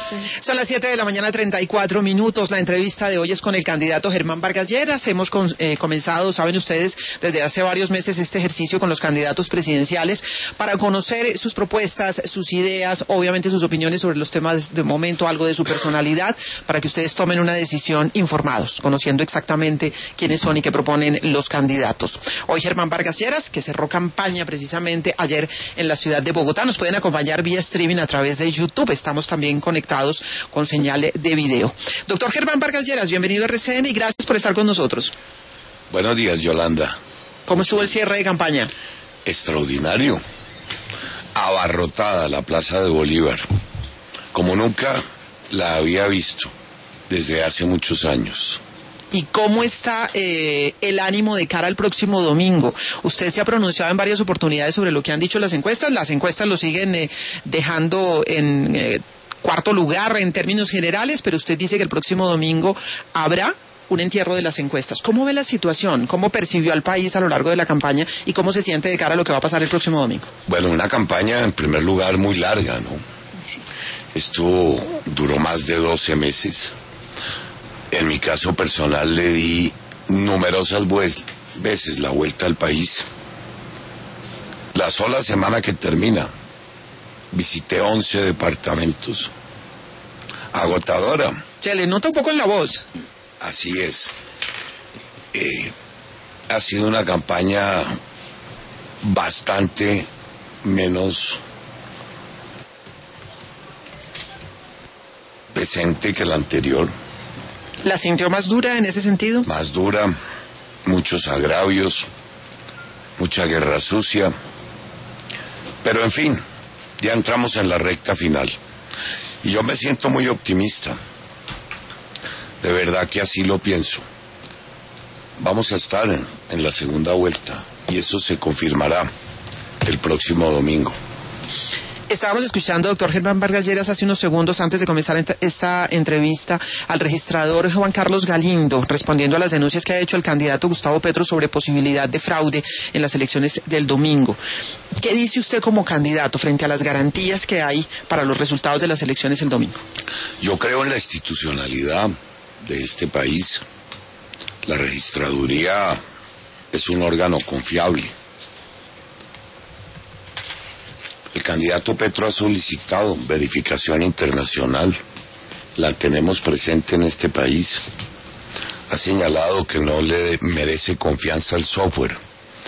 Son las 7 de la mañana, 34 minutos. La entrevista de hoy es con el candidato Germán Vargas Lleras. Hemos comenzado, saben ustedes, desde hace varios meses este ejercicio con los candidatos presidenciales para conocer sus propuestas, sus ideas, obviamente sus opiniones sobre los temas de momento, algo de su personalidad, para que ustedes tomen una decisión informados, conociendo exactamente quiénes son y qué proponen los candidatos. Hoy Germán Vargas Lleras, que cerró campaña precisamente ayer en la ciudad de Bogotá. Nos pueden acompañar vía streaming a través de YouTube. Estamos también conectados con señal de video. Doctor Germán Vargas Lleras, bienvenido a RCN y gracias por estar con nosotros. Buenos días, Yolanda. ¿Cómo estuvo el cierre de campaña? Extraordinario. Abarrotada la Plaza de Bolívar, como nunca la había visto desde hace muchos años. ¿Y cómo está el ánimo de cara al próximo domingo? Usted se ha pronunciado en varias oportunidades sobre lo que han dicho las encuestas. Las encuestas lo siguen dejando en cuarto lugar en términos generales, pero usted dice que el próximo domingo habrá un entierro de las encuestas. ¿Cómo ve la situación? ¿Cómo percibió al país a lo largo de la campaña? ¿Y cómo se siente de cara a lo que va a pasar el próximo domingo? Bueno, una campaña, en primer lugar, muy larga, ¿no? Sí. Duró más de 12 meses. En mi caso personal le di numerosas veces la vuelta al país. La sola semana que termina, visité 11 departamentos. Agotadora. Se le nota un poco en la voz. Así es. Ha sido una campaña bastante menos decente que la anterior. ¿La sintió más dura en ese sentido? Más dura, muchos agravios, mucha guerra sucia. Pero en fin, ya entramos en la recta final. Y yo me siento muy optimista. De verdad que así lo pienso. Vamos a estar en la segunda vuelta y eso se confirmará el próximo domingo. Estábamos escuchando, doctor Germán Vargas Lleras, hace unos segundos antes de comenzar esta entrevista al registrador Juan Carlos Galindo, respondiendo a las denuncias que ha hecho el candidato Gustavo Petro sobre posibilidad de fraude en las elecciones del domingo. ¿Qué dice usted como candidato frente a las garantías que hay para los resultados de las elecciones el domingo? Yo creo en la institucionalidad de este país. La registraduría es un órgano confiable. El candidato Petro ha solicitado verificación internacional. La tenemos presente en este país. Ha señalado que no le merece confianza el software.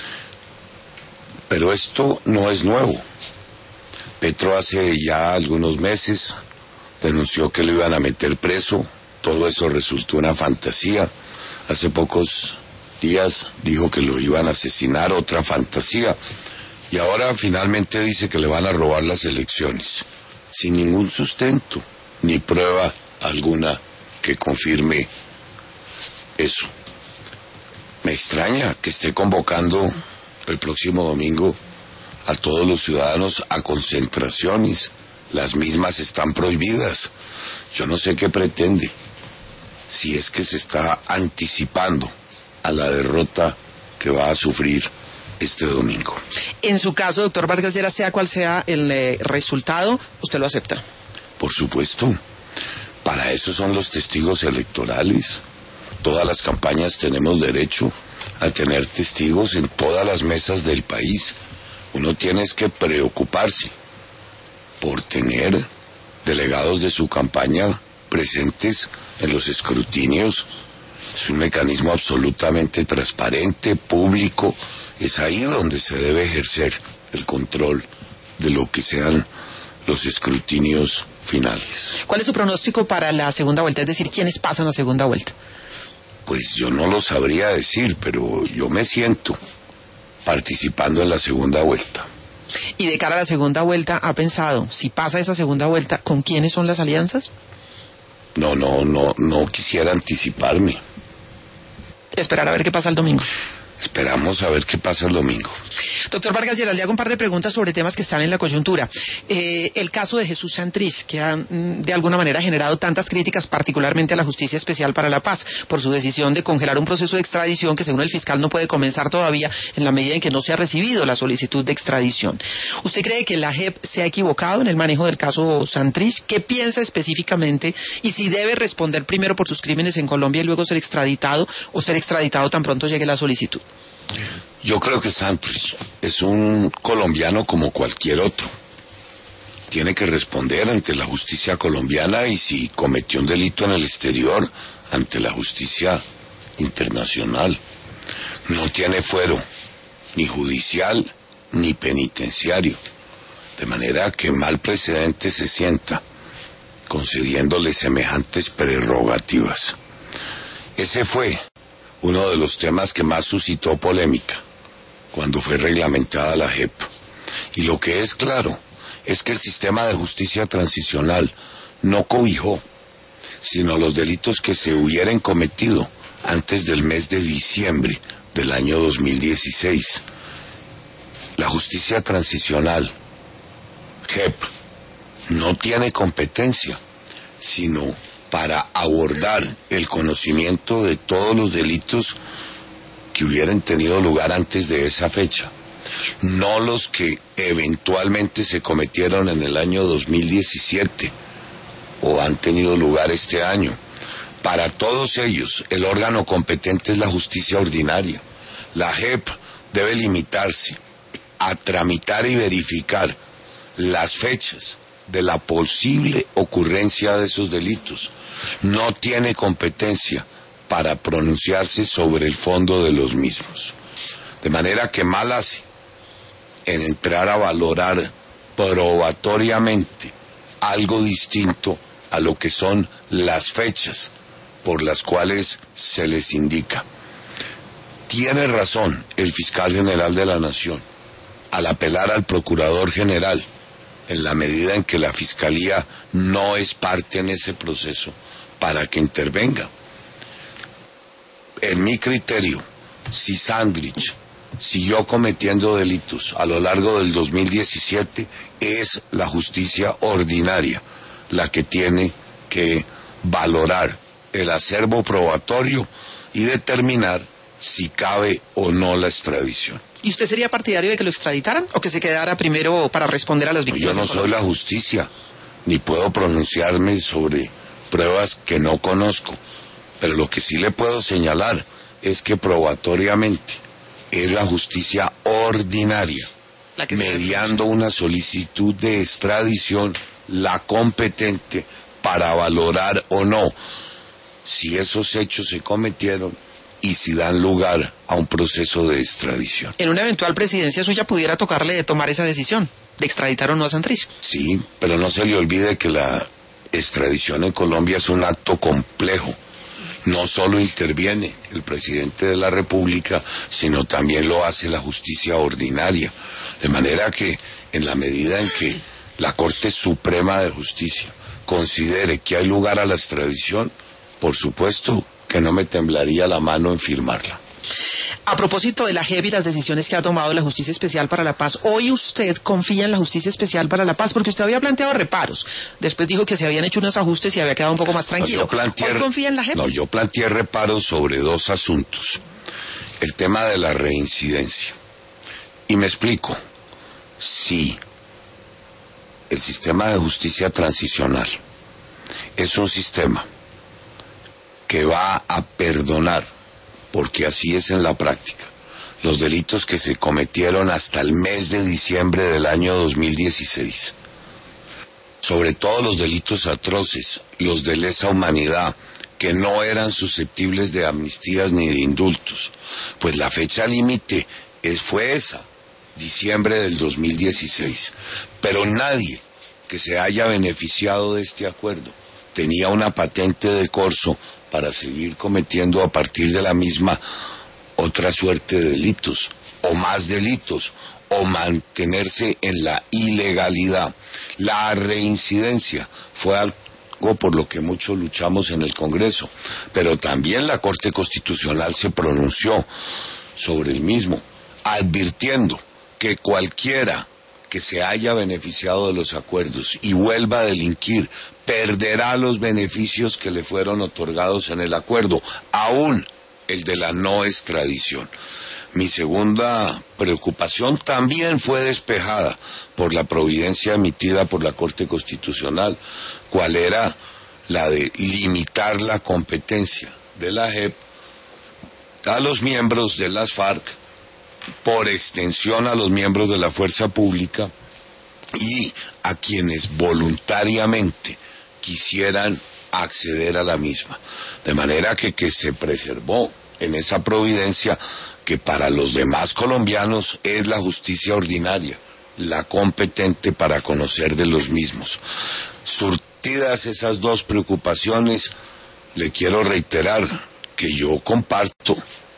Pero esto no es nuevo. Petro hace ya algunos meses denunció que lo iban a meter preso. Todo eso resultó una fantasía. Hace pocos días dijo que lo iban a asesinar, otra fantasía. Y ahora finalmente dice que le van a robar las elecciones, sin ningún sustento, ni prueba alguna que confirme eso. Me extraña que esté convocando el próximo domingo a todos los ciudadanos a concentraciones. Las mismas están prohibidas. Yo no sé qué pretende. Si es que se está anticipando a la derrota que va a sufrir este domingo. En su caso, doctor Vargas Lleras, sea cual sea el resultado, ¿usted lo acepta? Por supuesto. Para eso son los testigos electorales. Todas las campañas tenemos derecho a tener testigos en todas las mesas del país. Uno tiene que preocuparse por tener delegados de su campaña presentes en los escrutinios. Es un mecanismo absolutamente transparente, público. Es ahí donde se debe ejercer el control de lo que sean los escrutinios finales. ¿Cuál es su pronóstico para la segunda vuelta? Es decir, ¿quiénes pasan la segunda vuelta? Pues yo no lo sabría decir, pero yo me siento participando en la segunda vuelta. Y de cara a la segunda vuelta, ¿ha pensado, si pasa esa segunda vuelta, con quiénes son las alianzas? No quisiera anticiparme. Esperar a ver qué pasa el domingo. Esperamos a ver qué pasa el domingo. Doctor Vargas Lleras, le hago un par de preguntas sobre temas que están en la coyuntura. El caso de Jesús Santrich, que ha de alguna manera generado tantas críticas, particularmente a la Justicia Especial para la Paz, por su decisión de congelar un proceso de extradición que según el fiscal no puede comenzar todavía en la medida en que no se ha recibido la solicitud de extradición. ¿Usted cree que la JEP se ha equivocado en el manejo del caso Santrich? ¿Qué piensa específicamente? Y si debe responder primero por sus crímenes en Colombia y luego ser extraditado, o ser extraditado tan pronto llegue la solicitud. Yo creo que Santrich es un colombiano como cualquier otro. Tiene que responder ante la justicia colombiana y si cometió un delito en el exterior, ante la justicia internacional. No tiene fuero, ni judicial, ni penitenciario. De manera que mal precedente se sienta, concediéndole semejantes prerrogativas. Ese fue uno de los temas que más suscitó polémica cuando fue reglamentada la JEP. Y lo que es claro es que el sistema de justicia transicional no cobijó sino los delitos que se hubieran cometido antes del mes de diciembre del año 2016. La justicia transicional, JEP, no tiene competencia sino para abordar el conocimiento de todos los delitos que hubieran tenido lugar antes de esa fecha, no los que eventualmente se cometieron en el año 2017 o han tenido lugar este año. Para todos ellos, el órgano competente es la justicia ordinaria. La JEP debe limitarse a tramitar y verificar las fechas de la posible ocurrencia de esos delitos. No tiene competencia para pronunciarse sobre el fondo de los mismos. De manera que mal hace en entrar a valorar probatoriamente algo distinto a lo que son las fechas por las cuales se les indica. Tiene razón el fiscal general de la Nación al apelar al procurador general en la medida en que la Fiscalía no es parte en ese proceso para que intervenga. En mi criterio, si Santrich siguió cometiendo delitos a lo largo del 2017, es la justicia ordinaria la que tiene que valorar el acervo probatorio y determinar si cabe o no la extradición. ¿Y usted sería partidario de que lo extraditaran o que se quedara primero para responder a las víctimas? Yo no soy la justicia, ni puedo pronunciarme sobre pruebas que no conozco, pero lo que sí le puedo señalar es que probatoriamente es la justicia ordinaria, mediando una solicitud de extradición, la competente para valorar o no si esos hechos se cometieron y si dan lugar a un proceso de extradición. En una eventual presidencia suya pudiera tocarle de tomar esa decisión, de extraditar o no a Santrich. Sí, pero no se le olvide que la extradición en Colombia es un acto complejo. No solo interviene el presidente de la República, sino también lo hace la justicia ordinaria. De manera que, en la medida en que la Corte Suprema de Justicia considere que hay lugar a la extradición, por supuesto que no me temblaría la mano en firmarla. A propósito de la JEP y las decisiones que ha tomado la Justicia Especial para la Paz, ¿hoy usted confía en la Justicia Especial para la Paz? Porque usted había planteado reparos. Después dijo que se habían hecho unos ajustes y había quedado un poco más tranquilo. ¿Hoy confía en la JEP? No, yo planteé reparos sobre dos asuntos. El tema de la reincidencia. Y me explico. Si el sistema de justicia transicional es un sistema que va a perdonar, porque así es en la práctica, los delitos que se cometieron hasta el mes de diciembre del año 2016, sobre todo los delitos atroces, los de lesa humanidad, que no eran susceptibles de amnistías ni de indultos, pues la fecha límite fue esa, diciembre del 2016, pero nadie que se haya beneficiado de este acuerdo tenía una patente de corso para seguir cometiendo a partir de la misma otra suerte de delitos, o más delitos, o mantenerse en la ilegalidad. La reincidencia fue algo por lo que muchos luchamos en el Congreso, pero también la Corte Constitucional se pronunció sobre el mismo, advirtiendo que cualquiera que se haya beneficiado de los acuerdos y vuelva a delinquir perderá los beneficios que le fueron otorgados en el acuerdo, aún el de la no extradición. Mi segunda preocupación también fue despejada por la providencia emitida por la Corte Constitucional, cual era la de limitar la competencia de la JEP a los miembros de las FARC, por extensión a los miembros de la fuerza pública y a quienes voluntariamente quisieran acceder a la misma. De manera que se preservó en esa providencia que para los demás colombianos es la justicia ordinaria, la competente para conocer de los mismos. Surtidas esas dos preocupaciones, le quiero reiterar que yo comparto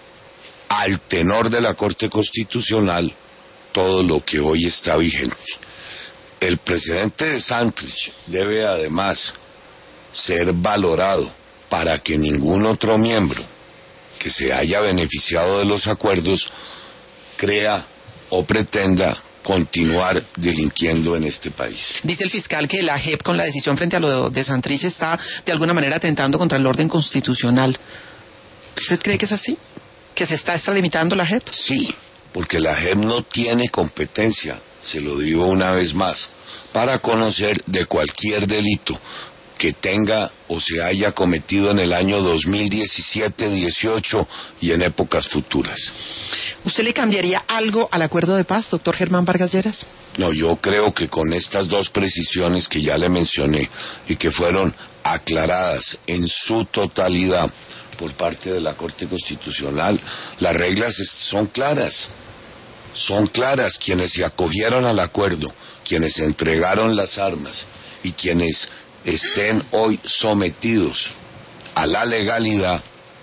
al tenor de la Corte Constitucional todo lo que hoy está vigente. El presidente de Santrich debe además ser valorado para que ningún otro miembro que se haya beneficiado de los acuerdos crea o pretenda continuar delinquiendo en este país. Dice el fiscal que la JEP con la decisión frente a lo de Santrich está de alguna manera atentando contra el orden constitucional. ¿Usted cree que es así? ¿Que se está extralimitando la JEP? Sí, porque la JEP no tiene competencia, se lo digo una vez más, para conocer de cualquier delito que tenga o se haya cometido en el año 2017, 18 y en épocas futuras. ¿Usted le cambiaría algo al acuerdo de paz, doctor Germán Vargas Lleras? No, yo creo que con estas dos precisiones que ya le mencioné y que fueron aclaradas en su totalidad por parte de la Corte Constitucional, las reglas son claras. Son claras. Quienes se acogieron al acuerdo, quienes entregaron las armas y quienes estén hoy sometidos a la legalidad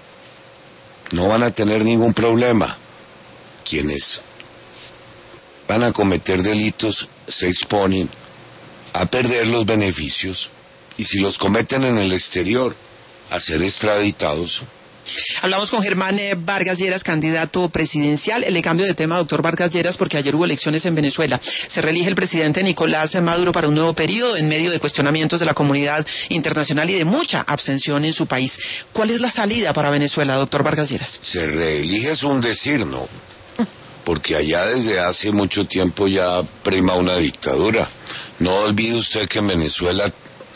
no van a tener ningún problema. Quienes van a cometer delitos se exponen a perder los beneficios y si los cometen en el exterior a ser extraditados. Hablamos con Germán Vargas Lleras, candidato presidencial. Le cambio de tema, doctor Vargas Lleras, porque ayer hubo elecciones en Venezuela. Se reelige el presidente Nicolás Maduro para un nuevo periodo en medio de cuestionamientos de la comunidad internacional y de mucha abstención en su país. ¿Cuál es la salida para Venezuela, doctor Vargas Lleras? Se reelige es un decir, ¿no? Porque allá desde hace mucho tiempo ya prima una dictadura. No olvide usted que en Venezuela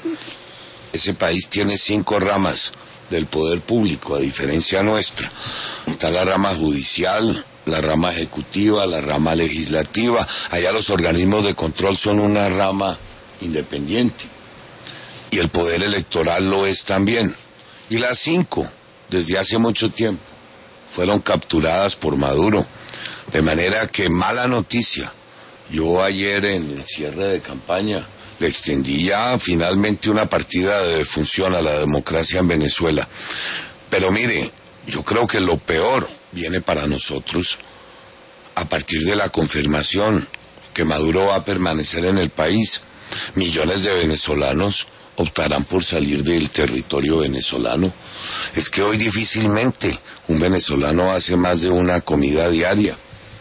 ese país tiene 5 ramas del poder público, a diferencia nuestra. Está la rama judicial, la rama ejecutiva, la rama legislativa. Allá los organismos de control son una rama independiente. Y el poder electoral lo es también. Y las 5, desde hace mucho tiempo, fueron capturadas por Maduro. De manera que mala noticia. Yo ayer en el cierre de campaña le extendí ya finalmente una partida de defunción a la democracia en Venezuela. Pero mire, yo creo que lo peor viene para nosotros a partir de la confirmación que Maduro va a permanecer en el país. Millones de venezolanos optarán por salir del territorio venezolano. Es que hoy difícilmente un venezolano hace más de una comida diaria.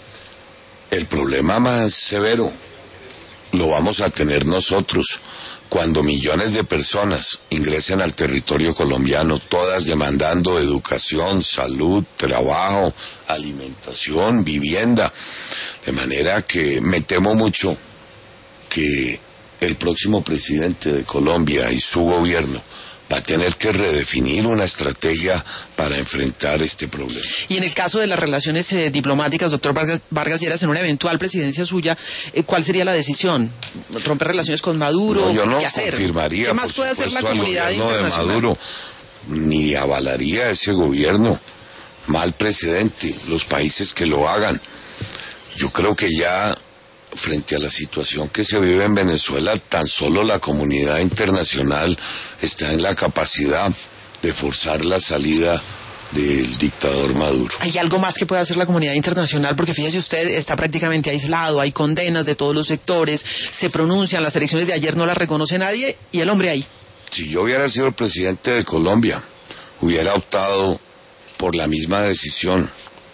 El problema más severo lo vamos a tener nosotros cuando millones de personas ingresen al territorio colombiano, todas demandando educación, salud, trabajo, alimentación, vivienda. De manera que me temo mucho que el próximo presidente de Colombia y su gobierno va a tener que redefinir una estrategia para enfrentar este problema. Y en el caso de las relaciones diplomáticas, doctor Vargas Lleras, en una eventual presidencia suya, ¿cuál sería la decisión? ¿Romper relaciones con Maduro? No, yo no ¿Qué hacer? confirmaría, ¿Qué más puede hacer la comunidad internacional? De Maduro, ni avalaría ese gobierno. Mal precedente, los países que lo hagan. Yo creo que ya frente a la situación que se vive en Venezuela, tan solo la comunidad internacional está en la capacidad de forzar la salida del dictador Maduro. ¿Hay algo más que pueda hacer la comunidad internacional? Porque fíjese usted, está prácticamente aislado, hay condenas de todos los sectores, se pronuncian, las elecciones de ayer no las reconoce nadie y el hombre ahí. Si yo hubiera sido el presidente de Colombia, hubiera optado por la misma decisión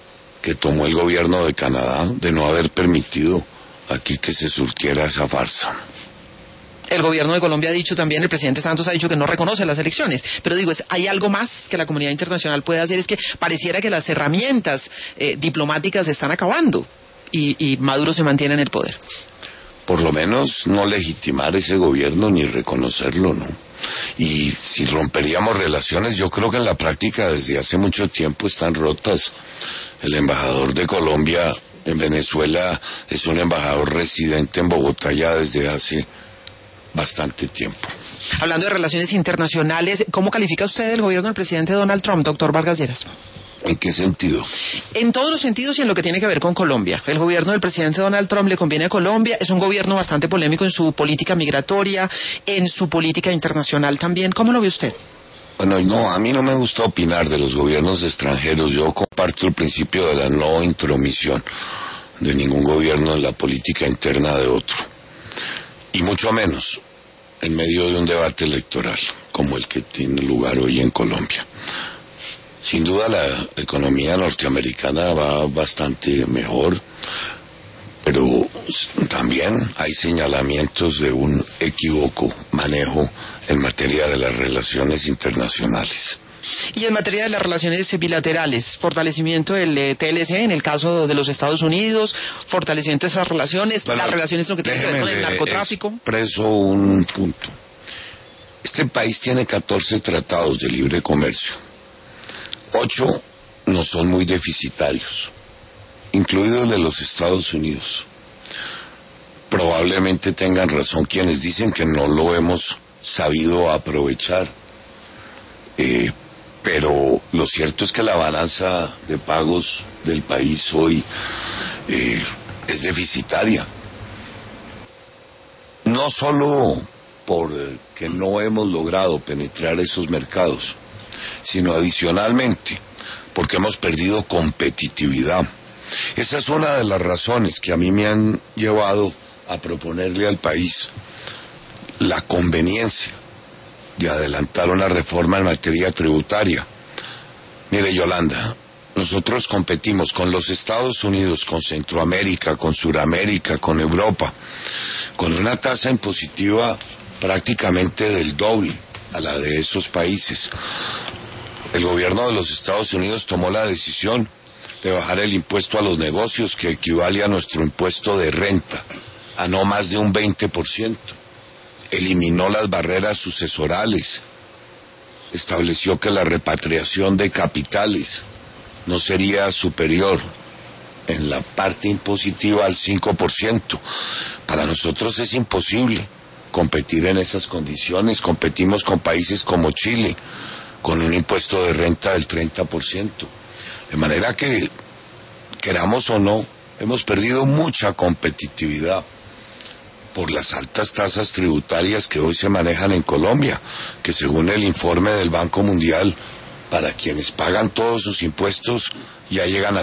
que tomó el gobierno de Canadá de no haber permitido aquí que se surtiera esa farsa. El gobierno de Colombia ha dicho también, el presidente Santos ha dicho que no reconoce las elecciones, pero digo, ¿hay algo más que la comunidad internacional puede hacer? Es que pareciera que las herramientas diplomáticas se están acabando y Maduro se mantiene en el poder. Por lo menos no legitimar ese gobierno ni reconocerlo, ¿no? Y si romperíamos relaciones, yo creo que en la práctica desde hace mucho tiempo están rotas. El embajador de Colombia en Venezuela es un embajador residente en Bogotá ya desde hace bastante tiempo. Hablando de relaciones internacionales, ¿cómo califica usted el gobierno del presidente Donald Trump, doctor Vargas Lleras? ¿En qué sentido? En todos los sentidos y en lo que tiene que ver con Colombia. El gobierno del presidente Donald Trump le conviene a Colombia, es un gobierno bastante polémico en su política migratoria, en su política internacional también. ¿Cómo lo ve usted? Bueno, no, a mí no me gusta opinar de los gobiernos extranjeros. Yo comparto el principio de la no intromisión de ningún gobierno en la política interna de otro. Y mucho menos en medio de un debate electoral como el que tiene lugar hoy en Colombia. Sin duda la economía norteamericana va bastante mejor, pero también hay señalamientos de un equívoco manejo en materia de las relaciones internacionales. Y en materia de las relaciones bilaterales, fortalecimiento del TLC en el caso de los Estados Unidos, fortalecimiento de esas relaciones, bueno, las relaciones lo que tienen que ver con el narcotráfico. Expreso un punto. Este país tiene 14 tratados de libre comercio. 8 no son muy deficitarios, incluido el de los Estados Unidos. Probablemente tengan razón quienes dicen que no lo hemos sabido aprovechar. Pero lo cierto es que la balanza de pagos del país hoy es deficitaria. No solo porque no hemos logrado penetrar esos mercados, sino adicionalmente porque hemos perdido competitividad. Esa es una de las razones que a mí me han llevado a proponerle al país la conveniencia de adelantar una reforma en materia tributaria. Mire, Yolanda, nosotros competimos con los Estados Unidos, con Centroamérica, con Suramérica, con Europa, con una tasa impositiva prácticamente del doble a la de esos países. El gobierno de los Estados Unidos tomó la decisión de bajar el impuesto a los negocios, que equivale a nuestro impuesto de renta, a no más de un 20%. Eliminó las barreras sucesorales, estableció que la repatriación de capitales no sería superior en la parte impositiva al 5%. Para nosotros es imposible competir en esas condiciones. Competimos con países como Chile, con un impuesto de renta del 30%. De manera que, queramos o no, hemos perdido mucha competitividad por las altas tasas tributarias que hoy se manejan en Colombia, que según el informe del Banco Mundial, para quienes pagan todos sus impuestos, ya llegan a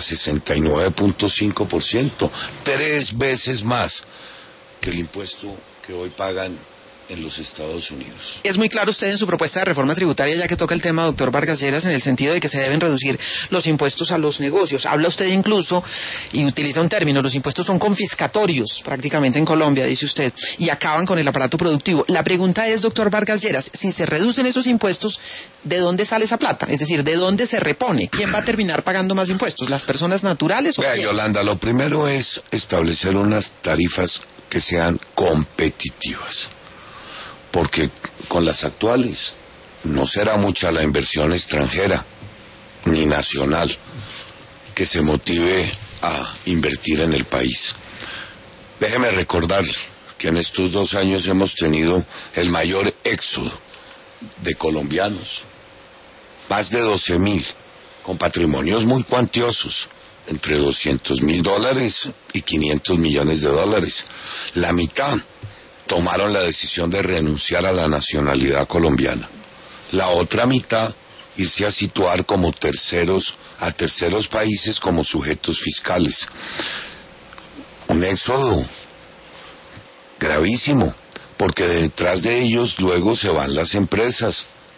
69.5%, 3 veces más que el impuesto que hoy pagan en los Estados Unidos. Es muy claro usted en su propuesta de reforma tributaria, ya que toca el tema, doctor Vargas Lleras, en el sentido de que se deben reducir los impuestos a los negocios. Habla usted incluso, y utiliza un término, los impuestos son confiscatorios prácticamente en Colombia, dice usted, y acaban con el aparato productivo. La pregunta es, doctor Vargas Lleras, si se reducen esos impuestos, ¿de dónde sale esa plata? Es decir, ¿de dónde se repone? ¿Quién va a terminar pagando más impuestos? ¿Las personas naturales o Vea, quién? Yolanda, lo primero es establecer unas tarifas que sean competitivas, porque con las actuales no será mucha la inversión extranjera ni nacional que se motive a invertir en el país. Déjeme recordar que en estos 2 años hemos tenido el mayor éxodo de colombianos, más de 12,000, con patrimonios muy cuantiosos, entre $200,000 y $500 millones. La mitad tomaron la decisión de renunciar a la nacionalidad colombiana. La otra mitad, irse a situar como a terceros países como sujetos fiscales. Un éxodo gravísimo, porque detrás de ellos luego se van las empresas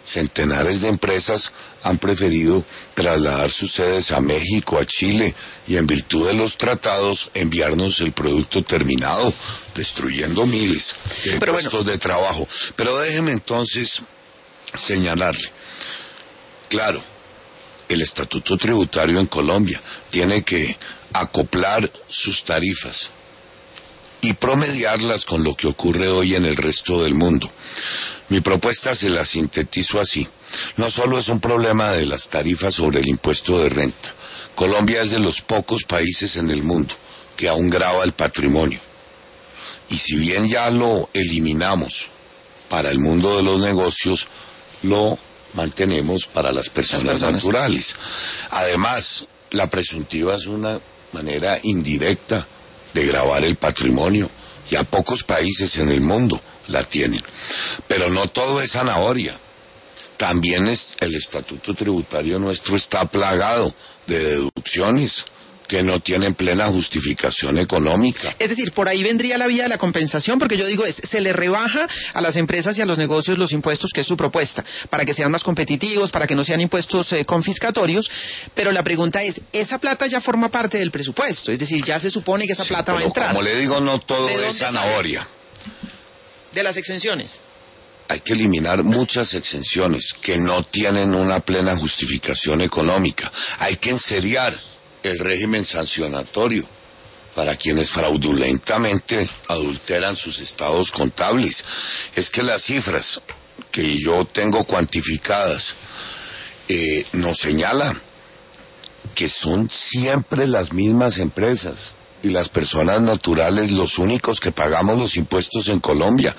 centenares de empresas han preferido trasladar sus sedes a México, a Chile, y en virtud de los tratados enviarnos el producto terminado, destruyendo miles de puestos de trabajo. Pero déjeme entonces señalarle, claro, el estatuto tributario en Colombia tiene que acoplar sus tarifas y promediarlas con lo que ocurre hoy en el resto del mundo. Mi propuesta se la sintetizo así. No solo es un problema de las tarifas sobre el impuesto de renta. Colombia es de los pocos países en el mundo que aún grava el patrimonio. Y si bien ya lo eliminamos para el mundo de los negocios, lo mantenemos para las personas naturales. Además, la presuntiva es una manera indirecta de gravar el patrimonio. Ya pocos países en el mundo la tienen. Pero no todo es zanahoria. También el estatuto tributario nuestro está plagado de deducciones que no tienen plena justificación económica. Es decir, por ahí vendría la vía de la compensación, porque yo digo, se le rebaja a las empresas y a los negocios los impuestos, que es su propuesta, para que sean más competitivos, para que no sean impuestos confiscatorios, pero la pregunta es, ¿esa plata ya forma parte del presupuesto? Es decir, ya se supone que esa plata va a entrar. Como le digo, no todo es zanahoria. De las exenciones. Hay que eliminar muchas exenciones que no tienen una plena justificación económica. Hay que enseriar el régimen sancionatorio para quienes fraudulentamente adulteran sus estados contables. Es que las cifras que yo tengo cuantificadas nos señalan que son siempre las mismas empresas y las personas naturales los únicos que pagamos los impuestos en Colombia.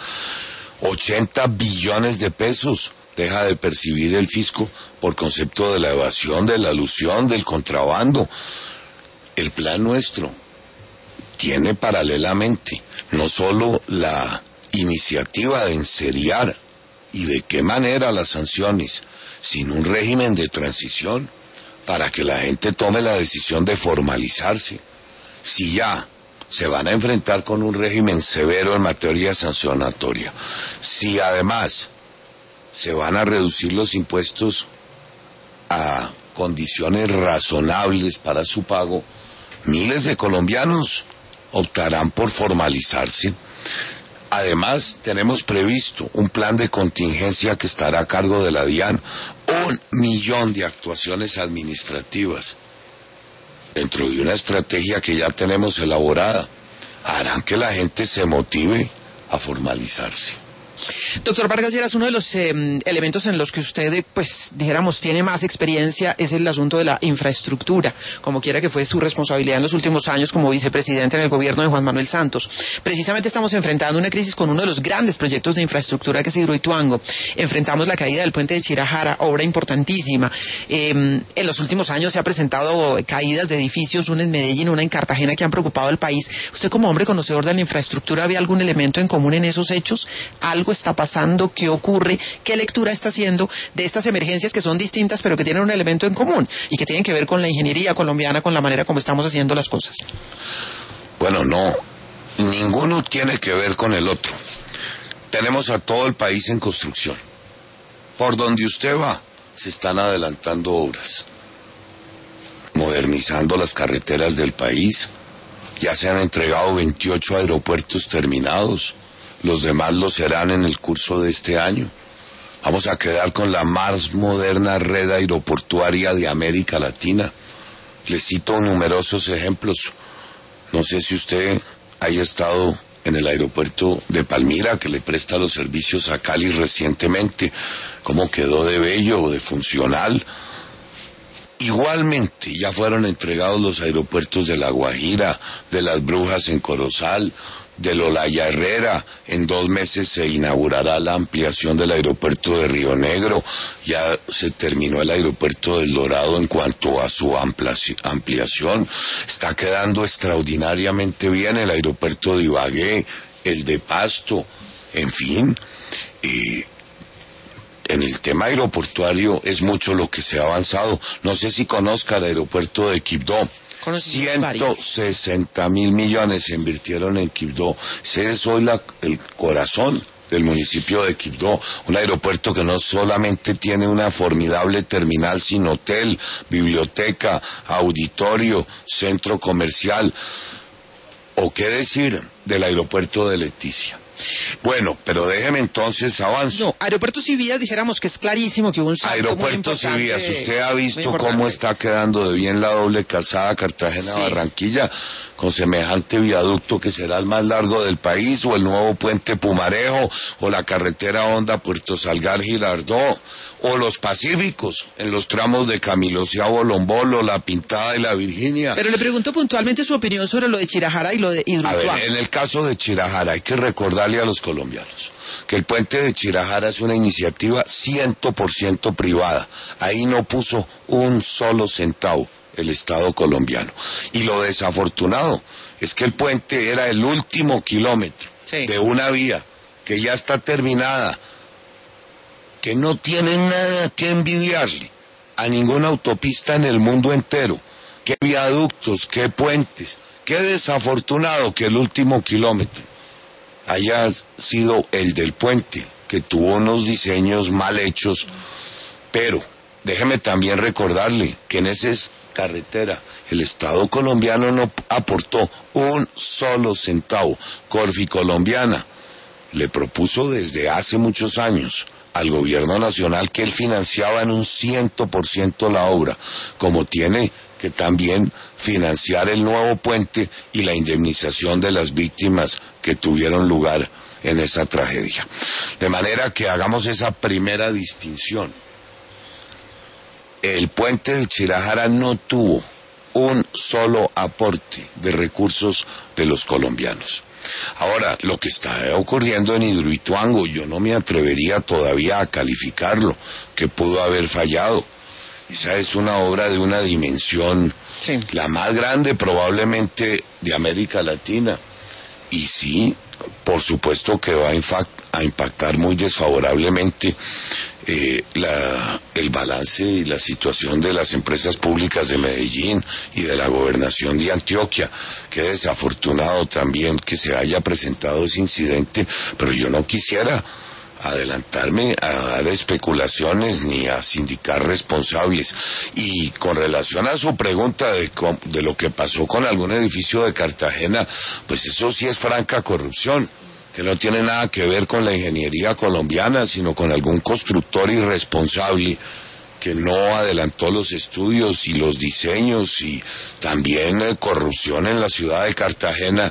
80 billones de pesos deja de percibir el fisco por concepto de la evasión, de la elusión, del contrabando. El plan nuestro tiene paralelamente no solo la iniciativa de enseriar y de qué manera las sanciones, sino un régimen de transición para que la gente tome la decisión de formalizarse. Si ya se van a enfrentar con un régimen severo en materia sancionatoria, si además se van a reducir los impuestos a condiciones razonables para su pago, miles de colombianos optarán por formalizarse. Además, tenemos previsto un plan de contingencia que estará a cargo de la DIAN, 1 millón de actuaciones administrativas dentro de una estrategia que ya tenemos elaborada, harán que la gente se motive a formalizarse. Doctor Vargas Lleras, uno de los elementos en los que usted, pues, dijéramos, tiene más experiencia es el asunto de la infraestructura, como quiera que fue su responsabilidad en los últimos años como vicepresidente en el gobierno de Juan Manuel Santos. Precisamente estamos enfrentando una crisis con uno de los grandes proyectos de infraestructura que es Hidroituango. Enfrentamos la caída del puente de Chirajara, obra importantísima. En los últimos años se ha presentado caídas de edificios, una en Medellín, una en Cartagena, que han preocupado al país. Usted, como hombre conocedor de la infraestructura, ¿ve algún elemento en común en esos hechos? ¿Algo está pasando? ¿Qué ocurre? ¿Qué lectura está haciendo de estas emergencias que son distintas pero que tienen un elemento en común y que tienen que ver con la ingeniería colombiana, con la manera como estamos haciendo las cosas? Bueno, no, ninguno tiene que ver con el otro. Tenemos a todo el país en construcción. Por donde usted va, se están adelantando obras, modernizando las carreteras del país. Ya se han entregado 28 aeropuertos terminados. Los demás lo serán en el curso de este año. Vamos a quedar con la más moderna red aeroportuaria de América Latina. Les cito numerosos ejemplos. No sé si usted haya estado en el aeropuerto de Palmira, que le presta los servicios a Cali recientemente. ¿Cómo quedó de bello o de funcional? Igualmente, ya fueron entregados los aeropuertos de La Guajira, de Las Brujas en Corozal, del Olaya Herrera. En 2 meses se inaugurará la ampliación del aeropuerto de Río Negro. Ya se terminó el aeropuerto del Dorado en cuanto a su ampliación. Está quedando extraordinariamente bien el aeropuerto de Ibagué, el de Pasto, en fin. En el tema aeroportuario es mucho lo que se ha avanzado. No sé si conozca el aeropuerto de Quibdó. 160.000 millones se invirtieron en Quibdó. Ese es hoy el corazón del municipio de Quibdó, un aeropuerto que no solamente tiene una formidable terminal, sino hotel, biblioteca, auditorio, centro comercial, o qué decir del aeropuerto de Leticia. Bueno, pero déjeme entonces avanzo. No, aeropuertos y vías dijéramos que es clarísimo que hubo un salto aeropuertos muy y vías, usted ha visto muy cómo está quedando de bien la doble calzada Cartagena-Barranquilla, con semejante viaducto que será el más largo del país, o el nuevo puente Pumarejo, o la carretera Honda Puerto Salgar-Girardot, o los Pacíficos, en los tramos de Camilo-Ciabo-Lombolo, La Pintada y La Virginia. Pero le pregunto puntualmente su opinión sobre lo de Chirajara y lo de Hidroituango. A ver, en el caso de Chirajara hay que recordarle a los colombianos que el puente de Chirajara es una iniciativa 100% privada. Ahí no puso un solo centavo el Estado colombiano. Y lo desafortunado es que el puente era el último kilómetro de una vía que ya está terminada, que no tiene nada que envidiarle a ninguna autopista en el mundo entero. Qué viaductos, qué puentes, qué desafortunado que el último kilómetro haya sido el del puente, que tuvo unos diseños mal hechos, pero déjeme también recordarle que en esa carretera el Estado colombiano no aportó un solo centavo. Colombiana le propuso desde hace muchos años al gobierno nacional que él financiaba en un 100% la obra, como tiene que también financiar el nuevo puente y la indemnización de las víctimas que tuvieron lugar en esa tragedia. De manera que hagamos esa primera distinción. El puente de Chirajara no tuvo un solo aporte de recursos de los colombianos. Ahora, lo que está ocurriendo en Hidroituango, yo no me atrevería todavía a calificarlo, que pudo haber fallado. Esa es una obra de una dimensión, la más grande probablemente de América Latina. Y sí, por supuesto que va a impactar muy desfavorablemente el balance y la situación de las empresas públicas de Medellín y de la gobernación de Antioquia. Qué desafortunado también que se haya presentado ese incidente, pero yo no quisiera adelantarme a dar especulaciones ni a sindicar responsables. Y con relación a su pregunta de lo que pasó con algún edificio de Cartagena, pues eso sí es franca corrupción, que no tiene nada que ver con la ingeniería colombiana, sino con algún constructor irresponsable que no adelantó los estudios y los diseños, y también corrupción en la ciudad de Cartagena.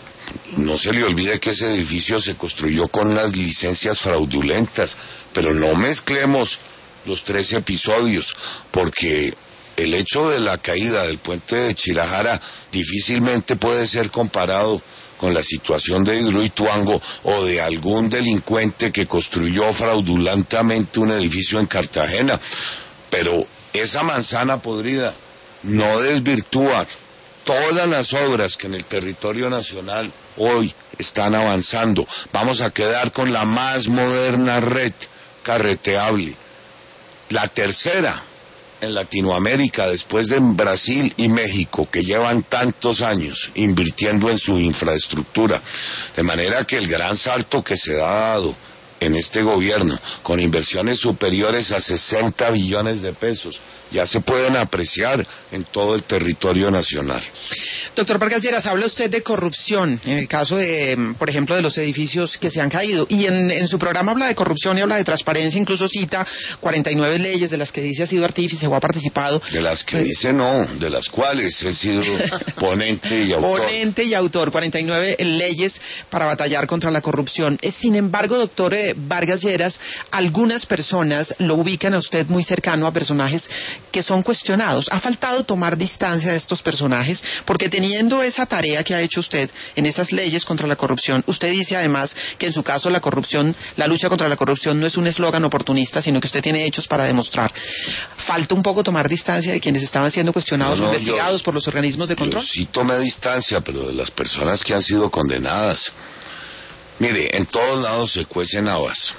No se le olvide que ese edificio se construyó con unas licencias fraudulentas, pero no mezclemos los tres episodios, porque el hecho de la caída del puente de Chirajara difícilmente puede ser comparado con la situación de Hidroituango o de algún delincuente que construyó fraudulentamente un edificio en Cartagena. Pero esa manzana podrida no desvirtúa todas las obras que en el territorio nacional hoy están avanzando. Vamos a quedar con la más moderna red carreteable, la tercera en Latinoamérica después de Brasil y México, que llevan tantos años invirtiendo en su infraestructura. De manera que el gran salto que se ha dado en este gobierno, con inversiones superiores a 60 billones de pesos, ya se pueden apreciar en todo el territorio nacional. Doctor Vargas Lleras, habla usted de corrupción, en el caso de, por ejemplo, de los edificios que se han caído, y en su programa habla de corrupción y habla de transparencia, incluso cita 49 leyes de las que dice ha sido artífice o ha participado. De las que dice no, de las cuales he sido ponente y autor. Ponente y autor, 49 leyes para batallar contra la corrupción. Sin embargo, doctor Vargas Lleras, algunas personas lo ubican a usted muy cercano a personajes que son cuestionados. ¿Ha faltado tomar distancia de estos personajes? Porque teniendo esa tarea que ha hecho usted en esas leyes contra la corrupción, usted dice además que en su caso la corrupción, la lucha contra la corrupción no es un eslogan oportunista, sino que usted tiene hechos para demostrar. ¿Falta un poco tomar distancia de quienes estaban siendo cuestionados o investigados por los organismos de control? Yo sí tomé distancia, pero de las personas que han sido condenadas. Mire, en todos lados se cuecen habas.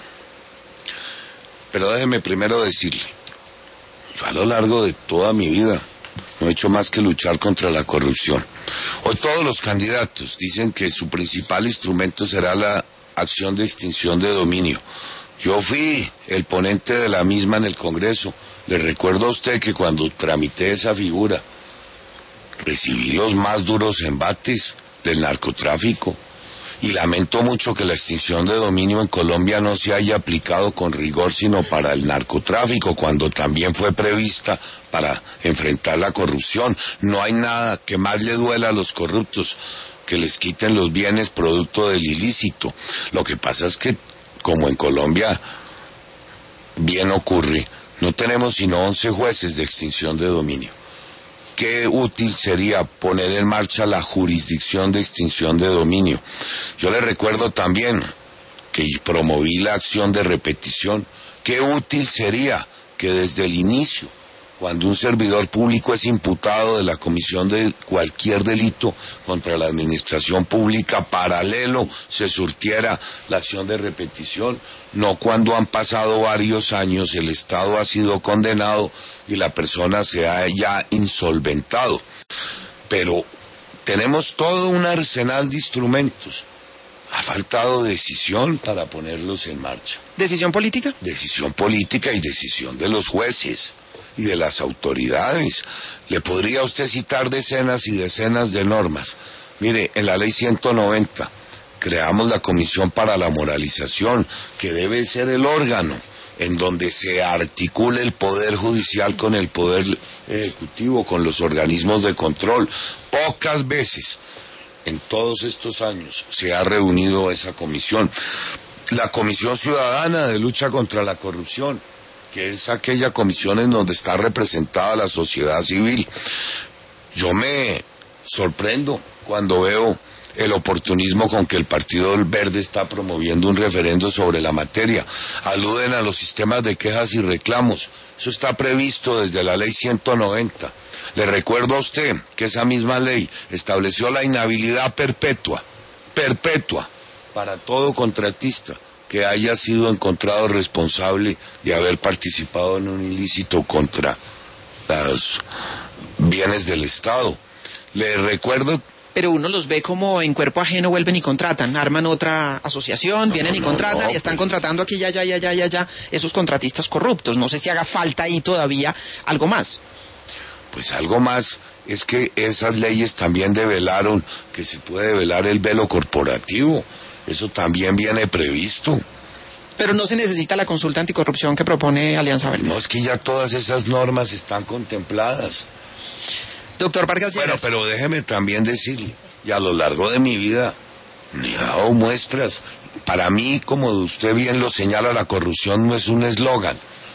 Pero déjeme primero decirle, yo a lo largo de toda mi vida no he hecho más que luchar contra la corrupción. Hoy todos los candidatos dicen que su principal instrumento será la acción de extinción de dominio. Yo fui el ponente de la misma en el Congreso. Le recuerdo a usted que cuando tramité esa figura, recibí los más duros embates del narcotráfico. Y lamento mucho que la extinción de dominio en Colombia no se haya aplicado con rigor sino para el narcotráfico, cuando también fue prevista para enfrentar la corrupción. No hay nada que más le duela a los corruptos que les quiten los bienes producto del ilícito. Lo que pasa es que, como en Colombia bien ocurre, no tenemos sino 11 jueces de extinción de dominio. Qué útil sería poner en marcha la jurisdicción de extinción de dominio. Yo le recuerdo también que promoví la acción de repetición. Qué útil sería que desde el inicio, cuando un servidor público es imputado de la comisión de cualquier delito contra la administración pública, paralelo se surtiera la acción de repetición, no cuando han pasado varios años, el Estado ha sido condenado y la persona se haya insolventado. Pero tenemos todo un arsenal de instrumentos. Ha faltado decisión para ponerlos en marcha. ¿Decisión política? Decisión política y decisión de los jueces y de las autoridades. Le podría a usted citar decenas y decenas de normas. Mire, en la ley 190 creamos la Comisión para la Moralización, que debe ser el órgano en donde se articule el Poder Judicial con el Poder Ejecutivo, con los organismos de control. Pocas veces en todos estos años se ha reunido esa comisión. La Comisión Ciudadana de Lucha contra la Corrupción, que es aquella comisión en donde está representada la sociedad civil. Yo me sorprendo cuando veo el oportunismo con que el Partido Verde está promoviendo un referendo sobre la materia. Aluden a los sistemas de quejas y reclamos. Eso está previsto desde la ley 190. Le recuerdo a usted que esa misma ley estableció la inhabilidad perpetua para todo contratista que haya sido encontrado responsable de haber participado en un ilícito contra los bienes del Estado. Le recuerdo... Pero uno los ve como en cuerpo ajeno, vuelven y contratan, arman otra asociación, vienen y contratan y están contratando aquí, ya, esos contratistas corruptos. No sé si haga falta ahí todavía algo más. Pues algo más es que esas leyes también develaron que se puede velar el velo corporativo. Eso también viene previsto. Pero no se necesita la consulta anticorrupción que propone Alianza Verde. No, es que ya todas esas normas están contempladas. Doctor Vargas Lleras. Bueno, pero déjeme también decirle, y a lo largo de mi vida me he dado muestras. Para mí, como usted bien lo señala, la corrupción no es un eslogan.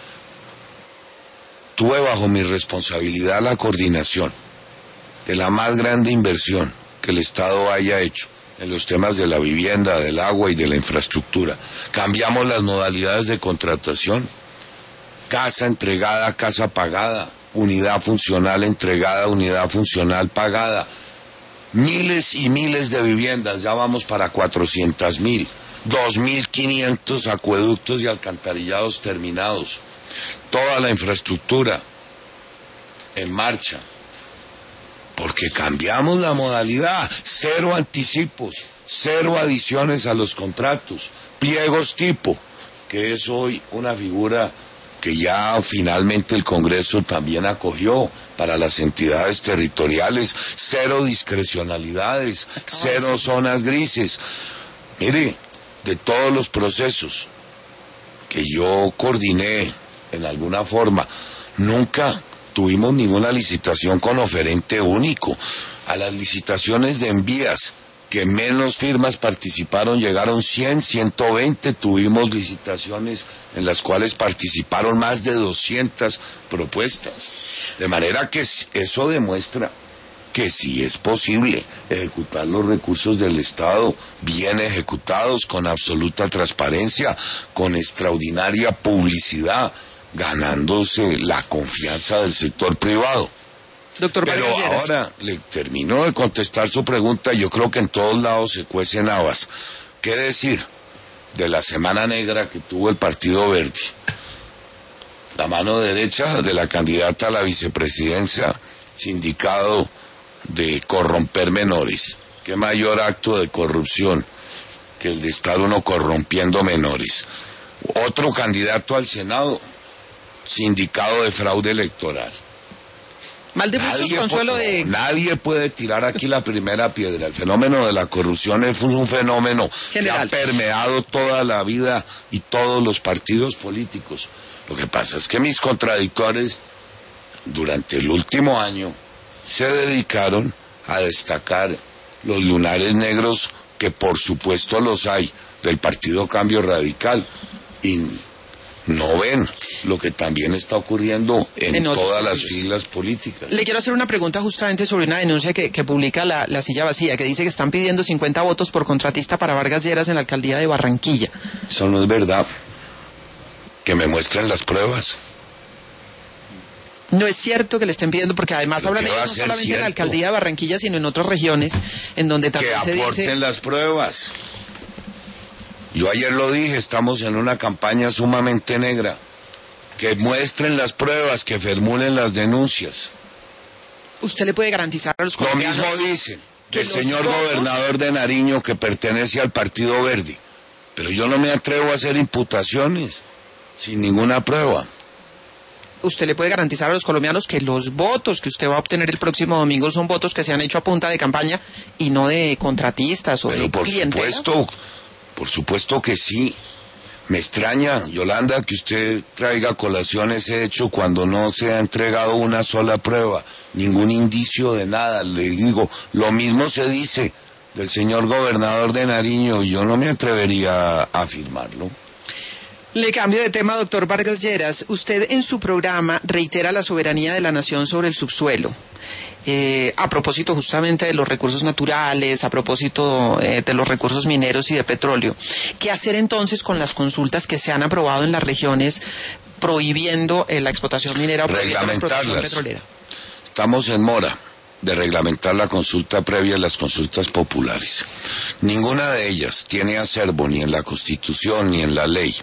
Tuve bajo mi responsabilidad la coordinación de la más grande inversión que el Estado haya hecho en los temas de la vivienda, del agua y de la infraestructura. Cambiamos las modalidades de contratación: casa entregada, casa pagada; unidad funcional entregada, unidad funcional pagada. Miles y miles de viviendas, ya vamos para 400,000. 2.500 acueductos y alcantarillados terminados. Toda la infraestructura en marcha. Porque cambiamos la modalidad. 0 anticipos, 0 adiciones a los contratos, pliegos tipo, que es hoy una figura que ya finalmente el Congreso también acogió para las entidades territoriales. 0 discrecionalidades, 0 zonas grises. Mire, de todos los procesos que yo coordiné en alguna forma, nunca tuvimos ninguna licitación con oferente único. A las licitaciones de envías que menos firmas participaron llegaron 100, 120. Tuvimos licitaciones en las cuales participaron más de 200 propuestas. De manera que eso demuestra que sí es posible ejecutar los recursos del Estado bien ejecutados, con absoluta transparencia, con extraordinaria publicidad, ganándose la confianza del sector privado. Doctor Pero ahora le termino de contestar su pregunta. Yo creo que en todos lados se cuecen habas. ¿Qué decir de la semana negra que tuvo el Partido Verde? La mano derecha de la candidata a la vicepresidencia, sindicado de corromper menores. ¿Qué mayor acto de corrupción que el de estar uno corrompiendo menores. Otro candidato al Senado, sindicado de fraude electoral. Nadie puede tirar aquí la primera piedra. El fenómeno de la corrupción es un fenómeno general, que ha permeado toda la vida y todos los partidos políticos. Lo que pasa es que mis contradictores durante el último año se dedicaron a destacar los lunares negros, que por supuesto los hay, del Partido Cambio Radical, y no ven lo que también está ocurriendo en todas las filas políticas. Le quiero hacer una pregunta justamente sobre una denuncia que publica la Silla Vacía, que dice que están pidiendo 50 votos por contratista para Vargas Lleras en la alcaldía de Barranquilla. Eso no es verdad. Que me muestren las pruebas. No es cierto que le estén pidiendo, porque además hablan ellos no solamente en la alcaldía de Barranquilla, sino en otras regiones en donde también se dice... Que aporten las pruebas. Yo ayer lo dije, estamos en una campaña sumamente negra. Que muestren las pruebas, que formulen las denuncias. ¿Usted le puede garantizar a los colombianos? Lo mismo dicen el señor gobernador de Nariño, que pertenece al Partido Verde. Pero yo no me atrevo a hacer imputaciones sin ninguna prueba. ¿Usted le puede garantizar a los colombianos que los votos que usted va a obtener el próximo domingo son votos que se han hecho a punta de campaña y no de contratistas o de clientela? Por supuesto que sí. Me extraña, Yolanda, que usted traiga a colación ese hecho cuando no se ha entregado una sola prueba, ningún indicio de nada. Le digo, lo mismo se dice del señor gobernador de Nariño, y yo no me atrevería a afirmarlo. Le cambio de tema, doctor Vargas Lleras. Usted en su programa reitera la soberanía de la nación sobre el subsuelo. A propósito justamente de los recursos naturales, a propósito de los recursos mineros y de petróleo. ¿Qué hacer entonces con las consultas que se han aprobado en las regiones prohibiendo la explotación minera o prohibiendo la explotación petrolera? Estamos en mora de reglamentar la consulta previa y las consultas populares. Ninguna de ellas tiene acervo ni en la Constitución ni en la ley.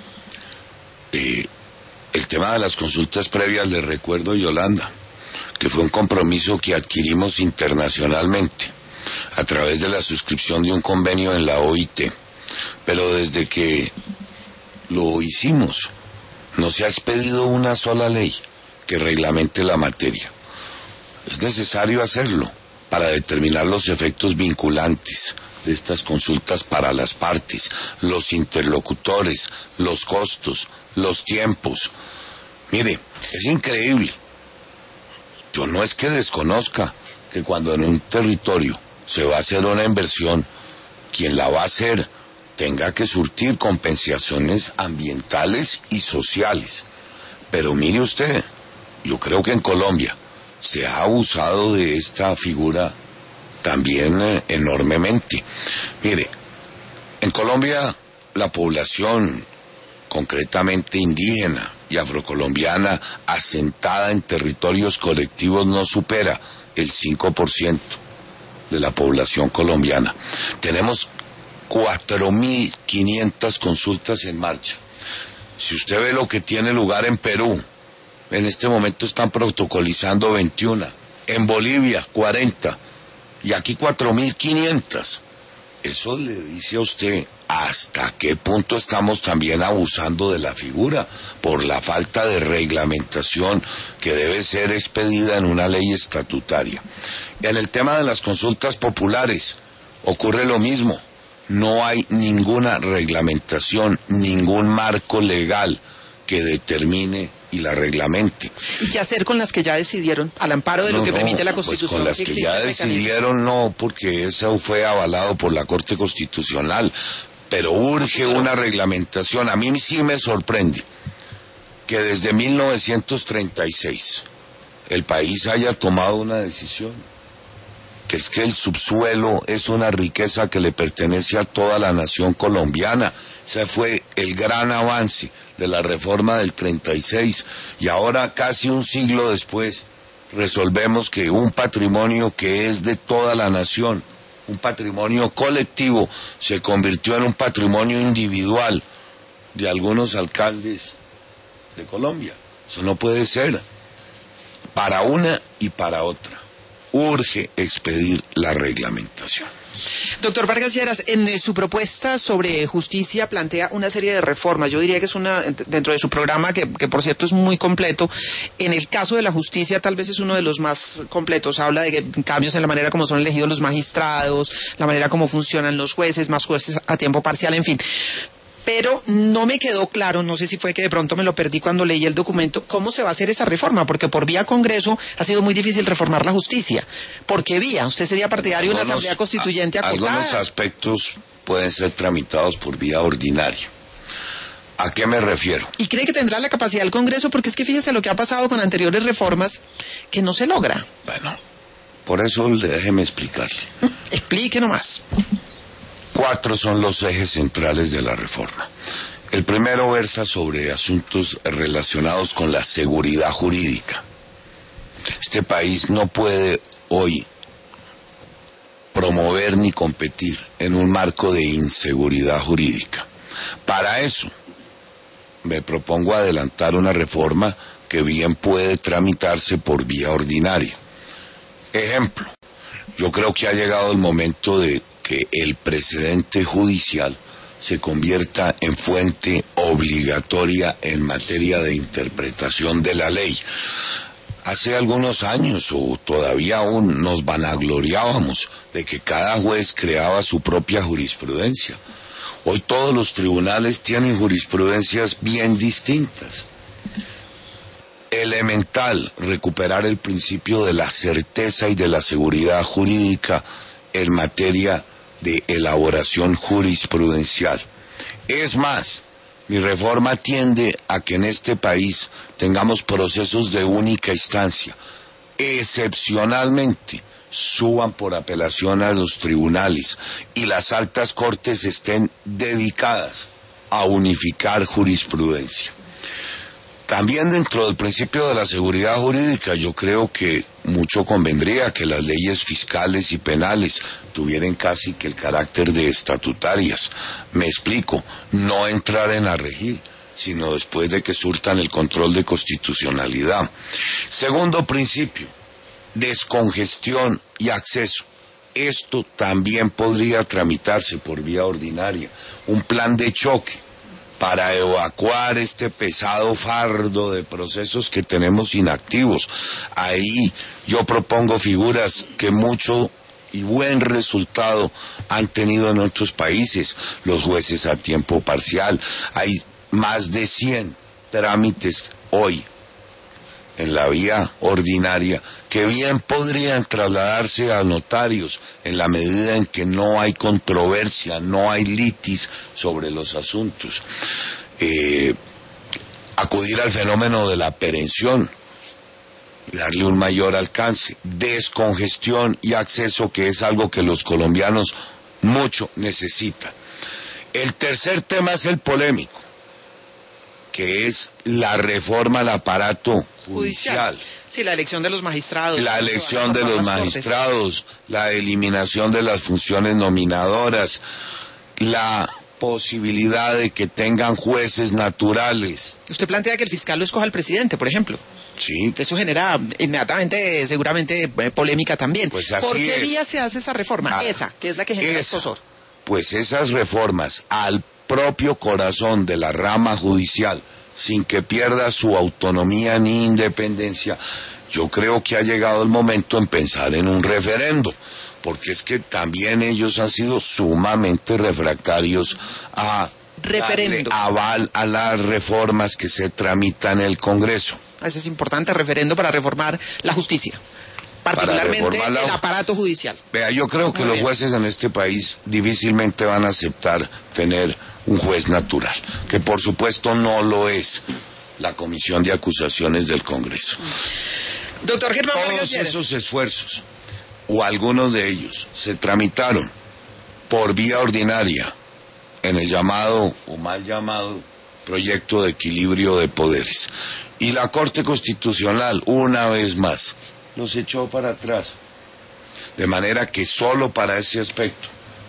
El tema de las consultas previas, le recuerdo, Yolanda, que fue un compromiso que adquirimos internacionalmente a través de la suscripción de un convenio en la OIT, pero desde que lo hicimos no se ha expedido una sola ley que reglamente la materia. Es necesario hacerlo para determinar los efectos vinculantes de estas consultas para las partes, los interlocutores, los costos, los tiempos. Mire, es increíble. Yo no es que desconozca que cuando en un territorio se va a hacer una inversión, quien la va a hacer tenga que surtir compensaciones ambientales y sociales. Pero mire usted, yo creo que en Colombia se ha abusado de esta figura también enormemente. Mire, en Colombia la población, concretamente indígena y afrocolombiana, asentada en territorios colectivos, no supera el 5% de la población colombiana. Tenemos 4.500 consultas en marcha. Si usted ve lo que tiene lugar en Perú, en este momento están protocolizando 21, en Bolivia 40, y aquí 4.500. Eso le dice a usted hasta qué punto estamos también abusando de la figura por la falta de reglamentación que debe ser expedida en una ley estatutaria. En el tema de las consultas populares ocurre lo mismo. No hay ninguna reglamentación, ningún marco legal que determine y la reglamente. ¿Y qué hacer con las que ya decidieron, al amparo de lo que permite la Constitución? Pues con las que ya decidieron no, porque eso fue avalado por la Corte Constitucional, pero urge una reglamentación. A mí sí me sorprende que desde 1936 el país haya tomado una decisión, que es que el subsuelo es una riqueza que le pertenece a toda la nación colombiana. Ese fue el gran avance de la reforma del 36, y ahora casi un siglo después resolvemos que un patrimonio que es de toda la nación, un patrimonio colectivo, se convirtió en un patrimonio individual de algunos alcaldes de Colombia. Eso no puede ser, para una y para otra. urge expedir la reglamentación. Doctor Vargas Lleras, en su propuesta sobre justicia plantea una serie de reformas. Yo diría que es una, dentro de su programa, que por cierto es muy completo. En el caso de la justicia tal vez es uno de los más completos. Habla de cambios en la manera como son elegidos los magistrados, la manera como funcionan los jueces, más jueces a tiempo parcial, en fin. Pero no me quedó claro, no sé si fue que de pronto me lo perdí cuando leí el documento, cómo se va a hacer esa reforma, porque por vía Congreso ha sido muy difícil reformar la justicia. ¿Por qué vía? ¿Usted sería partidario de una asamblea constituyente acotada? Algunos aspectos pueden ser tramitados por vía ordinaria. ¿A qué me refiero? ¿Y cree que tendrá la capacidad el Congreso? Porque es que fíjese lo que ha pasado con anteriores reformas, que no se logra. Bueno, por eso déjeme explicarle. Explique nomás. 4 son los ejes centrales de la reforma. El primero versa sobre asuntos relacionados con la seguridad jurídica. Este país no puede hoy promover ni competir en un marco de inseguridad jurídica. Para eso, me propongo adelantar una reforma que bien puede tramitarse por vía ordinaria. Ejemplo, yo creo que ha llegado el momento de que el precedente judicial se convierta en fuente obligatoria en materia de interpretación de la ley. Hace algunos años, o todavía aún, nos vanagloriábamos de que cada juez creaba su propia jurisprudencia. Hoy todos los tribunales tienen jurisprudencias bien distintas. Elemental recuperar el principio de la certeza y de la seguridad jurídica en materia de elaboración jurisprudencial. Es más, mi reforma tiende a que en este país tengamos procesos de única instancia. Excepcionalmente, suban por apelación a los tribunales y las altas cortes estén dedicadas a unificar jurisprudencia. También dentro del principio de la seguridad jurídica, yo creo que mucho convendría que las leyes fiscales y penales tuvieran casi que el carácter de estatutarias. Me explico, no entrar a regir, sino después de que surtan el control de constitucionalidad. Segundo principio, descongestión y acceso. Esto también podría tramitarse por vía ordinaria. Un plan de choque para evacuar este pesado fardo de procesos que tenemos inactivos. Ahí yo propongo figuras que mucho y buen resultado han tenido en otros países. Los jueces a tiempo parcial. Hay más de 100 trámites hoy en la vía ordinaria que bien podrían trasladarse a notarios en la medida en que no hay controversia, no hay litis sobre los asuntos. Acudir al fenómeno de la perención, darle un mayor alcance, descongestión y acceso, que es algo que los colombianos mucho necesitan. El tercer tema es el polémico, que es la reforma al aparato judicial. Sí, la elección de los magistrados. La elección de los magistrados, la eliminación de las funciones nominadoras, la posibilidad de que tengan jueces naturales. Usted plantea que el fiscal lo escoja el presidente, por ejemplo. Sí. Eso genera inmediatamente, seguramente, polémica también. Pues así ¿Por qué es. vía se hace esa reforma? Esa, que es la que genera escozor. Pues esas reformas al propio corazón de la rama judicial, sin que pierda su autonomía ni independencia, yo creo que ha llegado el momento en pensar en un referendo, porque es que también ellos han sido sumamente refractarios a darle aval a las reformas que se tramitan en el Congreso. Eso es importante, referendo para reformar la justicia, particularmente el aparato judicial. Vea, yo creo que los jueces en este país difícilmente van a aceptar tener un juez natural, que por supuesto no lo es la Comisión de Acusaciones del Congreso. Doctor Germán Vargas Lleras. Todos esos esfuerzos, o algunos de ellos, se tramitaron por vía ordinaria en el llamado o mal llamado proyecto de equilibrio de poderes. Y la Corte Constitucional, una vez más, los echó para atrás. De manera que solo para ese aspecto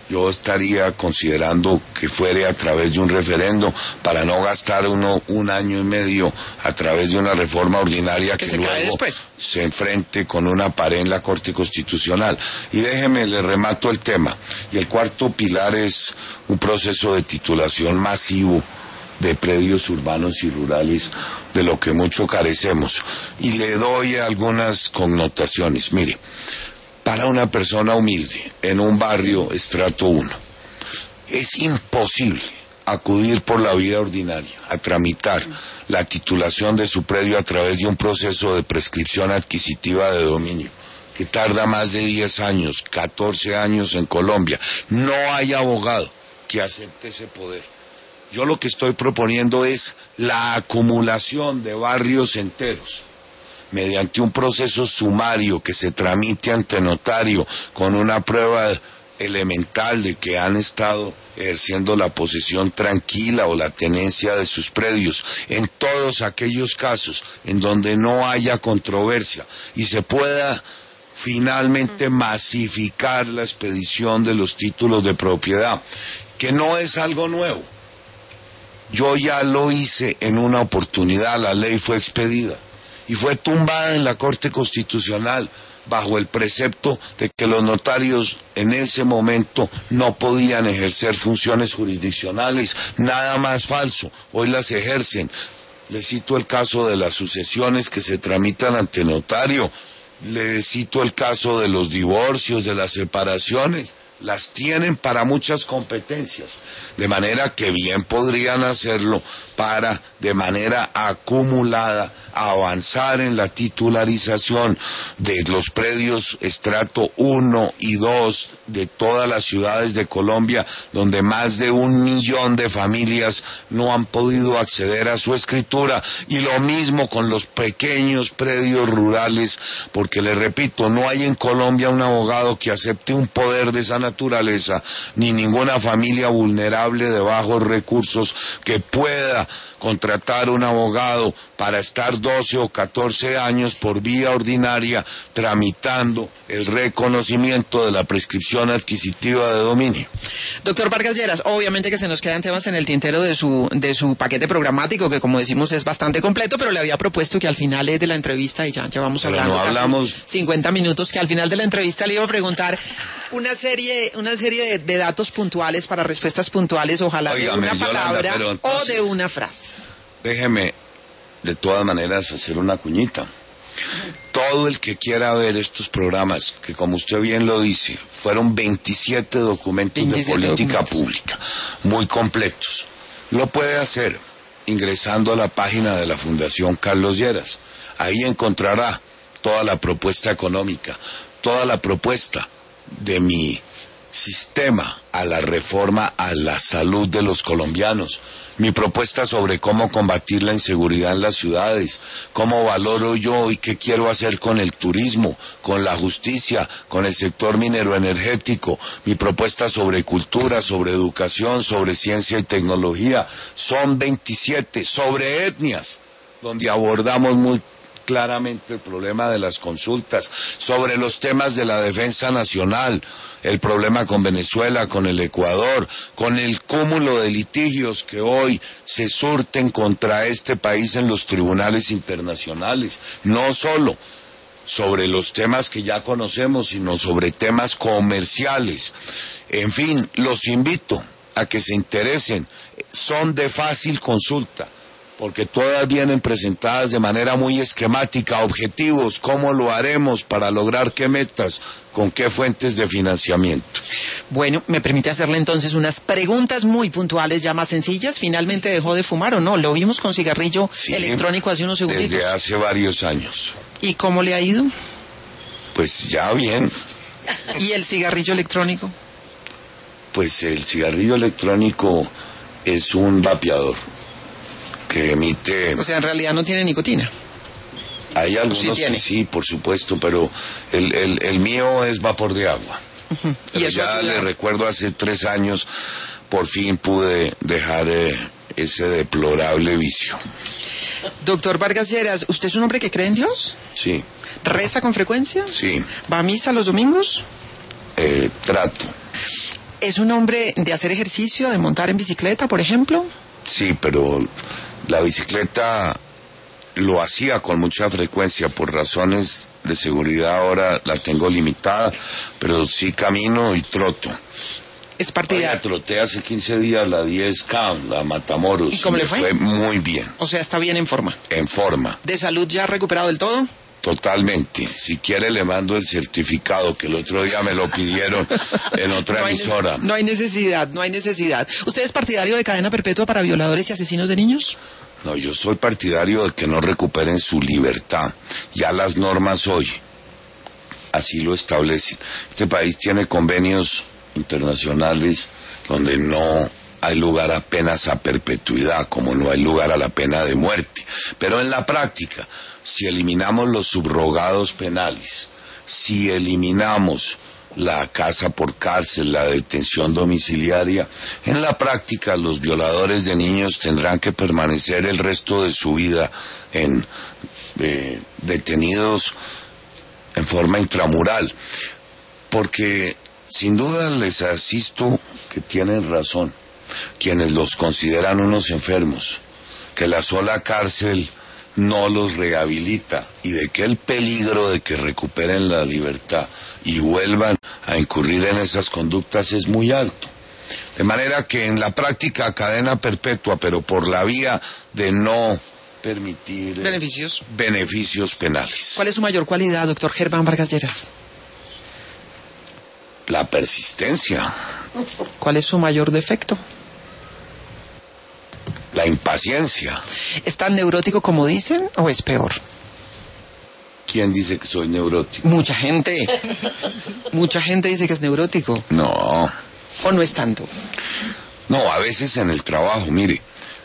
yo estaría considerando que fuere a través de un referendo para no gastar uno un año y medio a través de una reforma ordinaria que luego se enfrente con una pared en la Corte Constitucional. Y déjeme, le remato el tema. Y el cuarto pilar es un proceso de titulación masivo de predios urbanos y rurales, de lo que mucho carecemos. Y le doy algunas connotaciones. Mire, para una persona humilde, en un barrio estrato 1, es imposible acudir por la vía ordinaria a tramitar la titulación de su predio a través de un proceso de prescripción adquisitiva de dominio, que tarda más de 10 años, 14 años en Colombia. No hay abogado que acepte ese poder. Yo lo que estoy proponiendo es la acumulación de barrios enteros mediante un proceso sumario que se tramite ante notario con una prueba elemental de que han estado ejerciendo la posesión tranquila o la tenencia de sus predios, en todos aquellos casos en donde no haya controversia y se pueda finalmente masificar la expedición de los títulos de propiedad, que no es algo nuevo. Yo ya lo hice en una oportunidad, la ley fue expedida y fue tumbada en la Corte Constitucional bajo el precepto de que los notarios en ese momento no podían ejercer funciones jurisdiccionales. Nada más falso, hoy las ejercen. Le cito el caso de las sucesiones que se tramitan ante notario, le cito el caso de los divorcios, de las separaciones. Las tienen para muchas competencias, de manera que bien podrían hacerlo para, de manera acumulada, avanzar en la titularización de los predios estrato 1 y 2 de todas las ciudades de Colombia, donde más de 1 millón de familias no han podido acceder a su escritura, y lo mismo con los pequeños predios rurales, porque le repito, no hay en Colombia un abogado que acepte un poder de esa naturaleza, ni ninguna familia vulnerable de bajos recursos que pueda contratar un abogado para estar 12 o 14 años por vía ordinaria tramitando el reconocimiento de la prescripción adquisitiva de dominio. Doctor Vargas Lleras, obviamente que se nos quedan temas en el tintero de su paquete programático, que como decimos es bastante completo, pero le había propuesto que al final de la entrevista, y ya llevamos hablando no hablamos 50 minutos, que al final de la entrevista le iba a preguntar una serie de datos puntuales para respuestas puntuales, ojalá Óigame, de una palabra, Yolanda, entonces, o de una frase. Déjeme, de todas maneras, hacer una cuñita. Todo el que quiera ver estos programas, que como usted bien lo dice, fueron 27 documentos de política pública, muy completos, lo puede hacer ingresando a la página de la Fundación Carlos Lleras. Ahí encontrará toda la propuesta económica, toda la propuesta de mi sistema a la reforma a la salud de los colombianos, mi propuesta sobre cómo combatir la inseguridad en las ciudades, cómo valoro yo y qué quiero hacer con el turismo, con la justicia, con el sector minero energético, mi propuesta sobre cultura, sobre educación, sobre ciencia y tecnología. Son 27, sobre etnias, donde abordamos muy claramente el problema de las consultas, sobre los temas de la defensa nacional, el problema con Venezuela, con el Ecuador, con el cúmulo de litigios que hoy se surten contra este país en los tribunales internacionales, no solo sobre los temas que ya conocemos, sino sobre temas comerciales. En fin, los invito a que se interesen, son de fácil consulta, porque todas vienen presentadas de manera muy esquemática, objetivos, cómo lo haremos para lograr qué metas, con qué fuentes de financiamiento. Bueno, me permite hacerle entonces unas preguntas muy puntuales, ya más sencillas. ¿Finalmente dejó de fumar o no? Lo vimos con cigarrillo electrónico hace unos segunditos. Desde hace varios años. ¿Y cómo le ha ido? Pues ya bien. ¿Y el cigarrillo electrónico? Pues el cigarrillo electrónico es un vapeador que emite... O sea, en realidad no tiene nicotina. Hay algunos que sí, por supuesto, pero el mío es vapor de agua. Pero ya le recuerdo, hace 3 años, por fin pude dejar ese deplorable vicio. Doctor Vargas Lleras, ¿usted es un hombre que cree en Dios? Sí. ¿Reza con frecuencia? Sí. ¿Va a misa los domingos? Trato. ¿Es un hombre de hacer ejercicio, de montar en bicicleta, por ejemplo? Sí, pero la bicicleta lo hacía con mucha frecuencia. Por razones de seguridad ahora la tengo limitada, pero sí camino y troto. Es partidario. Troté hace 15 días la 10K, la Matamoros. ¿Y cómo le fue? Fue muy bien. O sea, está bien en forma. En forma. ¿De salud ya recuperado del todo? Totalmente. Si quiere le mando el certificado, que el otro día me lo pidieron en otra emisora. No hay necesidad. ¿Usted es partidario de cadena perpetua para violadores y asesinos de niños? No, yo soy partidario de que no recuperen su libertad. Ya las normas hoy así lo establecen. Este país tiene convenios internacionales donde no hay lugar a penas a perpetuidad, como no hay lugar a la pena de muerte. Pero en la práctica, si eliminamos los subrogados penales, si eliminamos la casa por cárcel, la detención domiciliaria, en la práctica los violadores de niños tendrán que permanecer el resto de su vida detenidos en forma intramural, porque sin duda les asisto que tienen razón quienes los consideran unos enfermos, que la sola cárcel no los rehabilita y de que el peligro de que recuperen la libertad y vuelvan a incurrir en esas conductas es muy alto. De manera que en la práctica cadena perpetua, pero por la vía de no permitir beneficios penales. ¿Cuál es su mayor cualidad, doctor Germán Vargas Lleras? La persistencia. ¿Cuál es su mayor defecto? La impaciencia. ¿Es tan neurótico como dicen o es peor? ¿Quién dice que soy neurótico? Mucha gente dice que es neurótico. No. ¿O no es tanto? No, a veces en el trabajo, mire,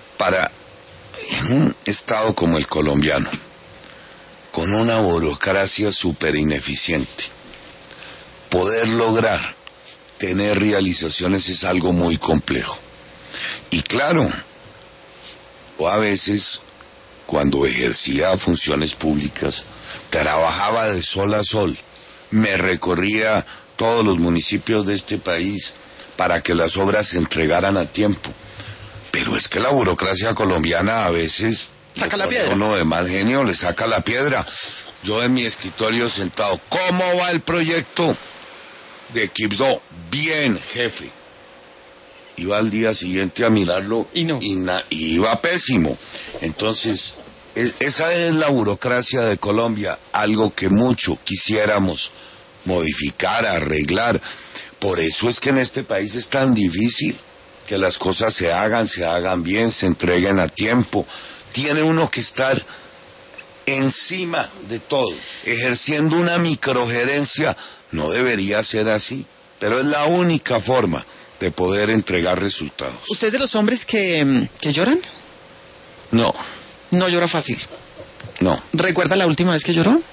en un estado como el colombiano, con una burocracia súper ineficiente, poder lograr tener realizaciones es algo muy complejo. Y claro, o a veces, cuando ejercía funciones públicas, trabajaba de sol a sol, me recorría todos los municipios de este país para que las obras se entregaran a tiempo. Pero es que la burocracia colombiana a veces saca la piedra. Uno de mal genio le saca la piedra. Yo en mi escritorio sentado, ¿cómo va el proyecto de Quibdó? Bien, jefe. Iba al día siguiente a mirarlo y iba pésimo. Entonces, esa es la burocracia de Colombia, algo que mucho quisiéramos modificar, arreglar. Por eso es que en este país es tan difícil que las cosas se hagan bien, se entreguen a tiempo. Tiene uno que estar encima de todo, ejerciendo una microgerencia. No debería ser así, pero es la única forma de poder entregar resultados. ¿Usted es de los hombres que lloran? No. ¿No llora fácil? No. ¿Recuerda la última vez que lloró?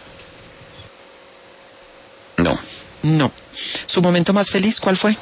No. No. ¿Su momento más feliz cuál fue?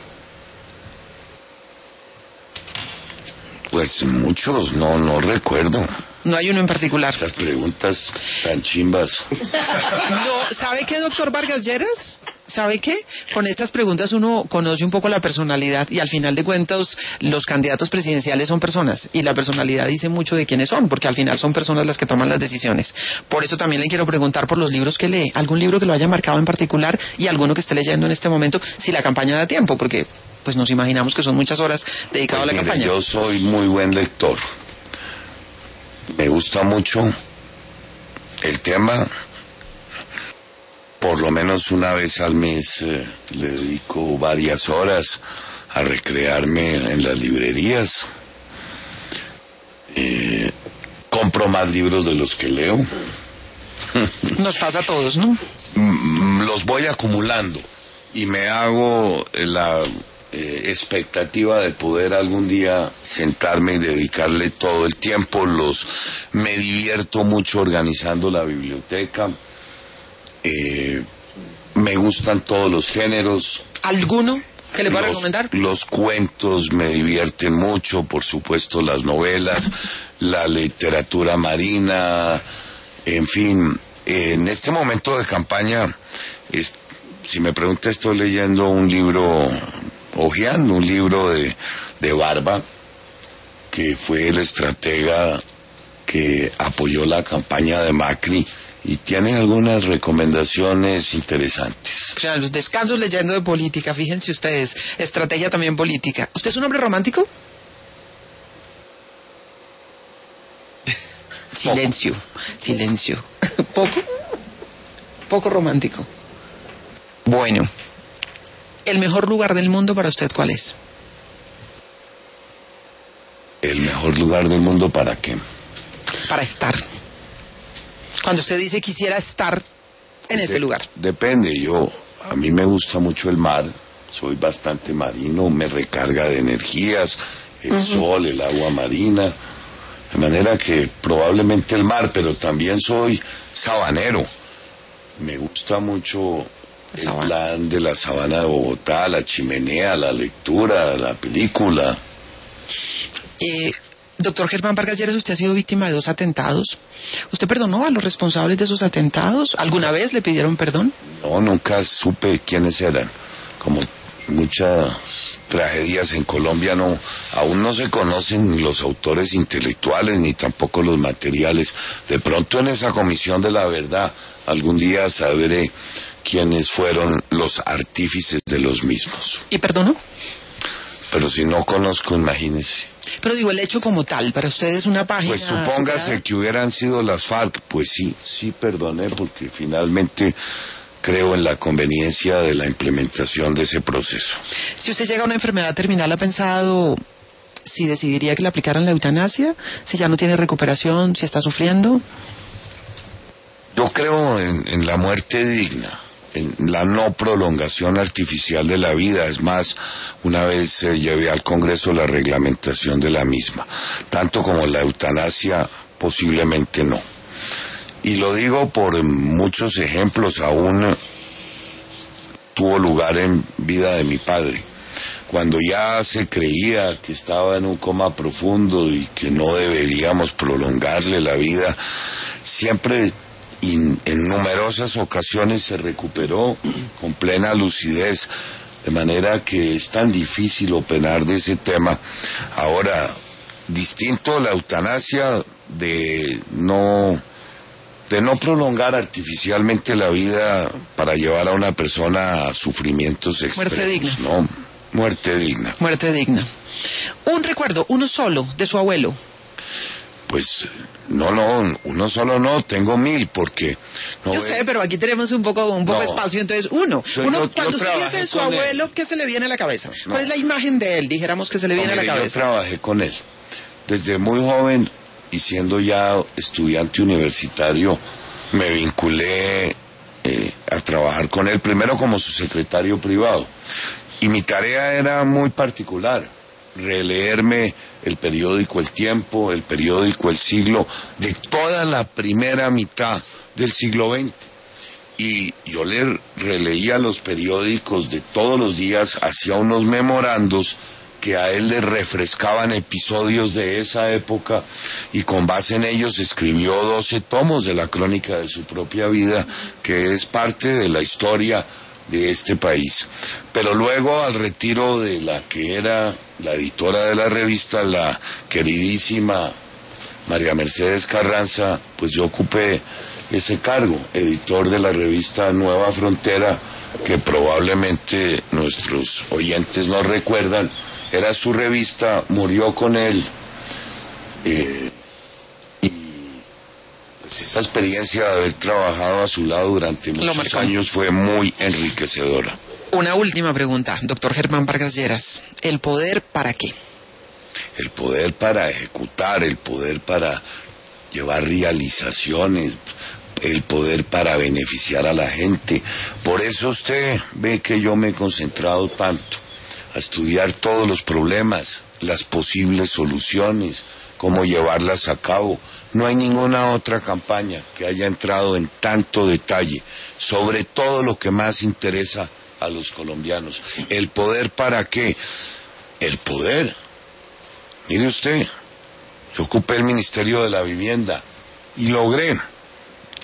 Pues muchos, no recuerdo. No hay uno en particular. Las preguntas tan chimbas. No, ¿sabe qué, doctor Vargas Lleras? ¿Sabe qué? Con estas preguntas uno conoce un poco la personalidad y al final de cuentas los candidatos presidenciales son personas y la personalidad dice mucho de quiénes son, porque al final son personas las que toman las decisiones. Por eso también le quiero preguntar por los libros que lee, algún libro que lo haya marcado en particular y alguno que esté leyendo en este momento, si la campaña da tiempo, porque pues nos imaginamos que son muchas horas dedicadas a la campaña. Yo soy muy buen lector. Me gusta mucho el tema. Por lo menos una vez al mes le dedico varias horas a recrearme en las librerías. Compro más libros de los que leo. Nos pasa a todos, ¿no? Los voy acumulando y me hago la expectativa de poder algún día sentarme y dedicarle todo el tiempo. Me divierto mucho organizando la biblioteca. Me gustan todos los géneros. ¿Alguno que le pueda recomendar? Los cuentos me divierten mucho, por supuesto las novelas, la literatura marina, en fin. En este momento de campaña, si me pregunta, estoy leyendo un libro hojeando un libro de Barba, que fue el estratega que apoyó la campaña de Macri, y tiene algunas recomendaciones interesantes. O sea, los descansos leyendo de política, fíjense ustedes, estrategia también política. ¿Usted es un hombre romántico? Silencio, silencio. Poco romántico. Bueno, ¿el mejor lugar del mundo para usted cuál es? ¿El mejor lugar del mundo para qué? Para estar. Cuando usted dice quisiera estar en este lugar. Depende, a mí me gusta mucho el mar, soy bastante marino, me recarga de energías, el sol, el agua marina, de manera que probablemente el mar, pero también soy sabanero. Me gusta mucho el plan de la sabana de Bogotá, la chimenea, la lectura, la película. Doctor Germán Vargas Lleras, usted ha sido víctima de 2 atentados. ¿Usted perdonó a los responsables de esos atentados? ¿Alguna vez le pidieron perdón? No, nunca supe quiénes eran. Como muchas tragedias en Colombia, aún no se conocen los autores intelectuales ni tampoco los materiales. De pronto en esa comisión de la verdad algún día sabré quiénes fueron los artífices de los mismos. ¿Y perdonó? Pero si no conozco, imagínese. Pero digo, el hecho como tal, para usted es una página... Pues supóngase superada, que hubieran sido las FARC, pues sí perdoné, porque finalmente creo en la conveniencia de la implementación de ese proceso. Si usted llega a una enfermedad terminal, ¿ha pensado si decidiría que le aplicaran la eutanasia? Si ya no tiene recuperación, si está sufriendo. Yo creo en la muerte digna, en la no prolongación artificial de la vida. Es más, una vez llevé al Congreso la reglamentación de la misma. Tanto como la eutanasia, posiblemente no. Y lo digo por muchos ejemplos. Aún tuvo lugar en vida de mi padre. Cuando ya se creía que estaba en un coma profundo y que no deberíamos prolongarle la vida, siempre en numerosas ocasiones se recuperó con plena lucidez, de manera que es tan difícil opinar de ese tema. Ahora, distinto la eutanasia de no prolongar artificialmente la vida para llevar a una persona a sufrimientos extremos. Muerte digna. No, muerte digna. Muerte digna. Un recuerdo, uno solo, de su abuelo. Pues no, uno solo no, tengo 1000 porque... No, yo sé, pero aquí tenemos un poco espacio, entonces cuando usted dice de su abuelo, ¿qué se le viene a la cabeza? No. ¿Cuál es la imagen de él, dijéramos, que se le viene a la cabeza? Yo trabajé con él. Desde muy joven y siendo ya estudiante universitario, me vinculé a trabajar con él, primero como su secretario privado. Y mi tarea era muy particular, releerme el periódico El Tiempo, el periódico El Siglo, de toda la primera mitad del siglo XX. Y yo le releía los periódicos de todos los días, hacía unos memorandos que a él le refrescaban episodios de esa época, y con base en ellos escribió 12 tomos de la crónica de su propia vida, que es parte de la historia de este país. Pero luego, al retiro de la que era la editora de la revista, la queridísima María Mercedes Carranza, pues yo ocupé ese cargo, editor de la revista Nueva Frontera, que probablemente nuestros oyentes no recuerdan. Era su revista, murió con él, y pues esa experiencia de haber trabajado a su lado durante muchos años fue muy enriquecedora. Una última pregunta, doctor Germán Vargas Lleras. ¿El poder para qué? El poder para ejecutar, el poder para llevar realizaciones, el poder para beneficiar a la gente. Por eso usted ve que yo me he concentrado tanto a estudiar todos los problemas, las posibles soluciones, cómo llevarlas a cabo. No hay ninguna otra campaña que haya entrado en tanto detalle sobre todo lo que más interesa a los colombianos. ¿El poder para qué? El poder. Mire usted, yo ocupé el Ministerio de la Vivienda y logré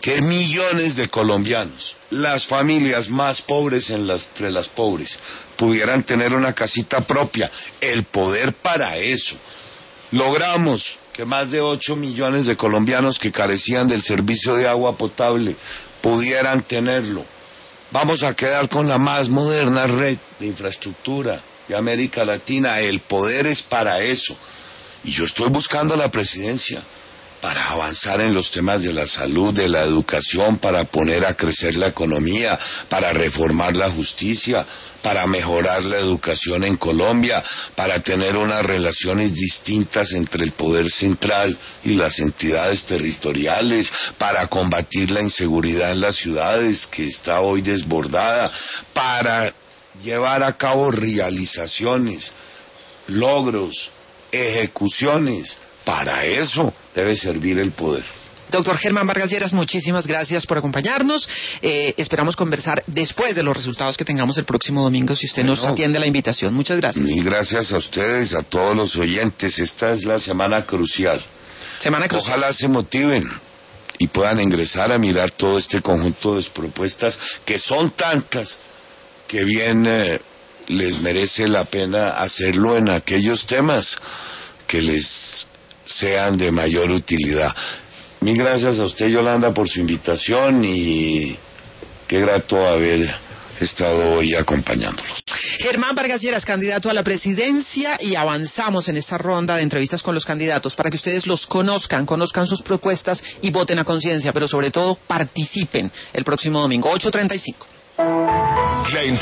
que millones de colombianos, las familias más pobres entre las pobres, pudieran tener una casita propia, el poder para eso. Logramos que más de 8 millones de colombianos que carecían del servicio de agua potable pudieran tenerlo. Vamos a quedar con la más moderna red de infraestructura de América Latina. El poder es para eso. Y yo estoy buscando la presidencia para avanzar en los temas de la salud, de la educación, para poner a crecer la economía, para reformar la justicia, para mejorar la educación en Colombia, para tener unas relaciones distintas entre el poder central y las entidades territoriales, para combatir la inseguridad en las ciudades que está hoy desbordada, para llevar a cabo realizaciones, logros, ejecuciones. Para eso debe servir el poder. Doctor Germán Vargas Lleras, muchísimas gracias por acompañarnos. Esperamos conversar después de los resultados que tengamos el próximo domingo, si usted nos atiende a la invitación. Muchas gracias. Mil gracias a ustedes, a todos los oyentes. Esta es la semana crucial. Ojalá se motiven y puedan ingresar a mirar todo este conjunto de propuestas, que son tantas, que bien les merece la pena hacerlo en aquellos temas que les sean de mayor utilidad. Mil gracias a usted, Yolanda, por su invitación, y qué grato haber estado hoy acompañándolos. Germán Vargas Lleras, candidato a la presidencia, y avanzamos en esta ronda de entrevistas con los candidatos para que ustedes los conozcan sus propuestas y voten a conciencia, pero sobre todo participen el próximo domingo, 8:35.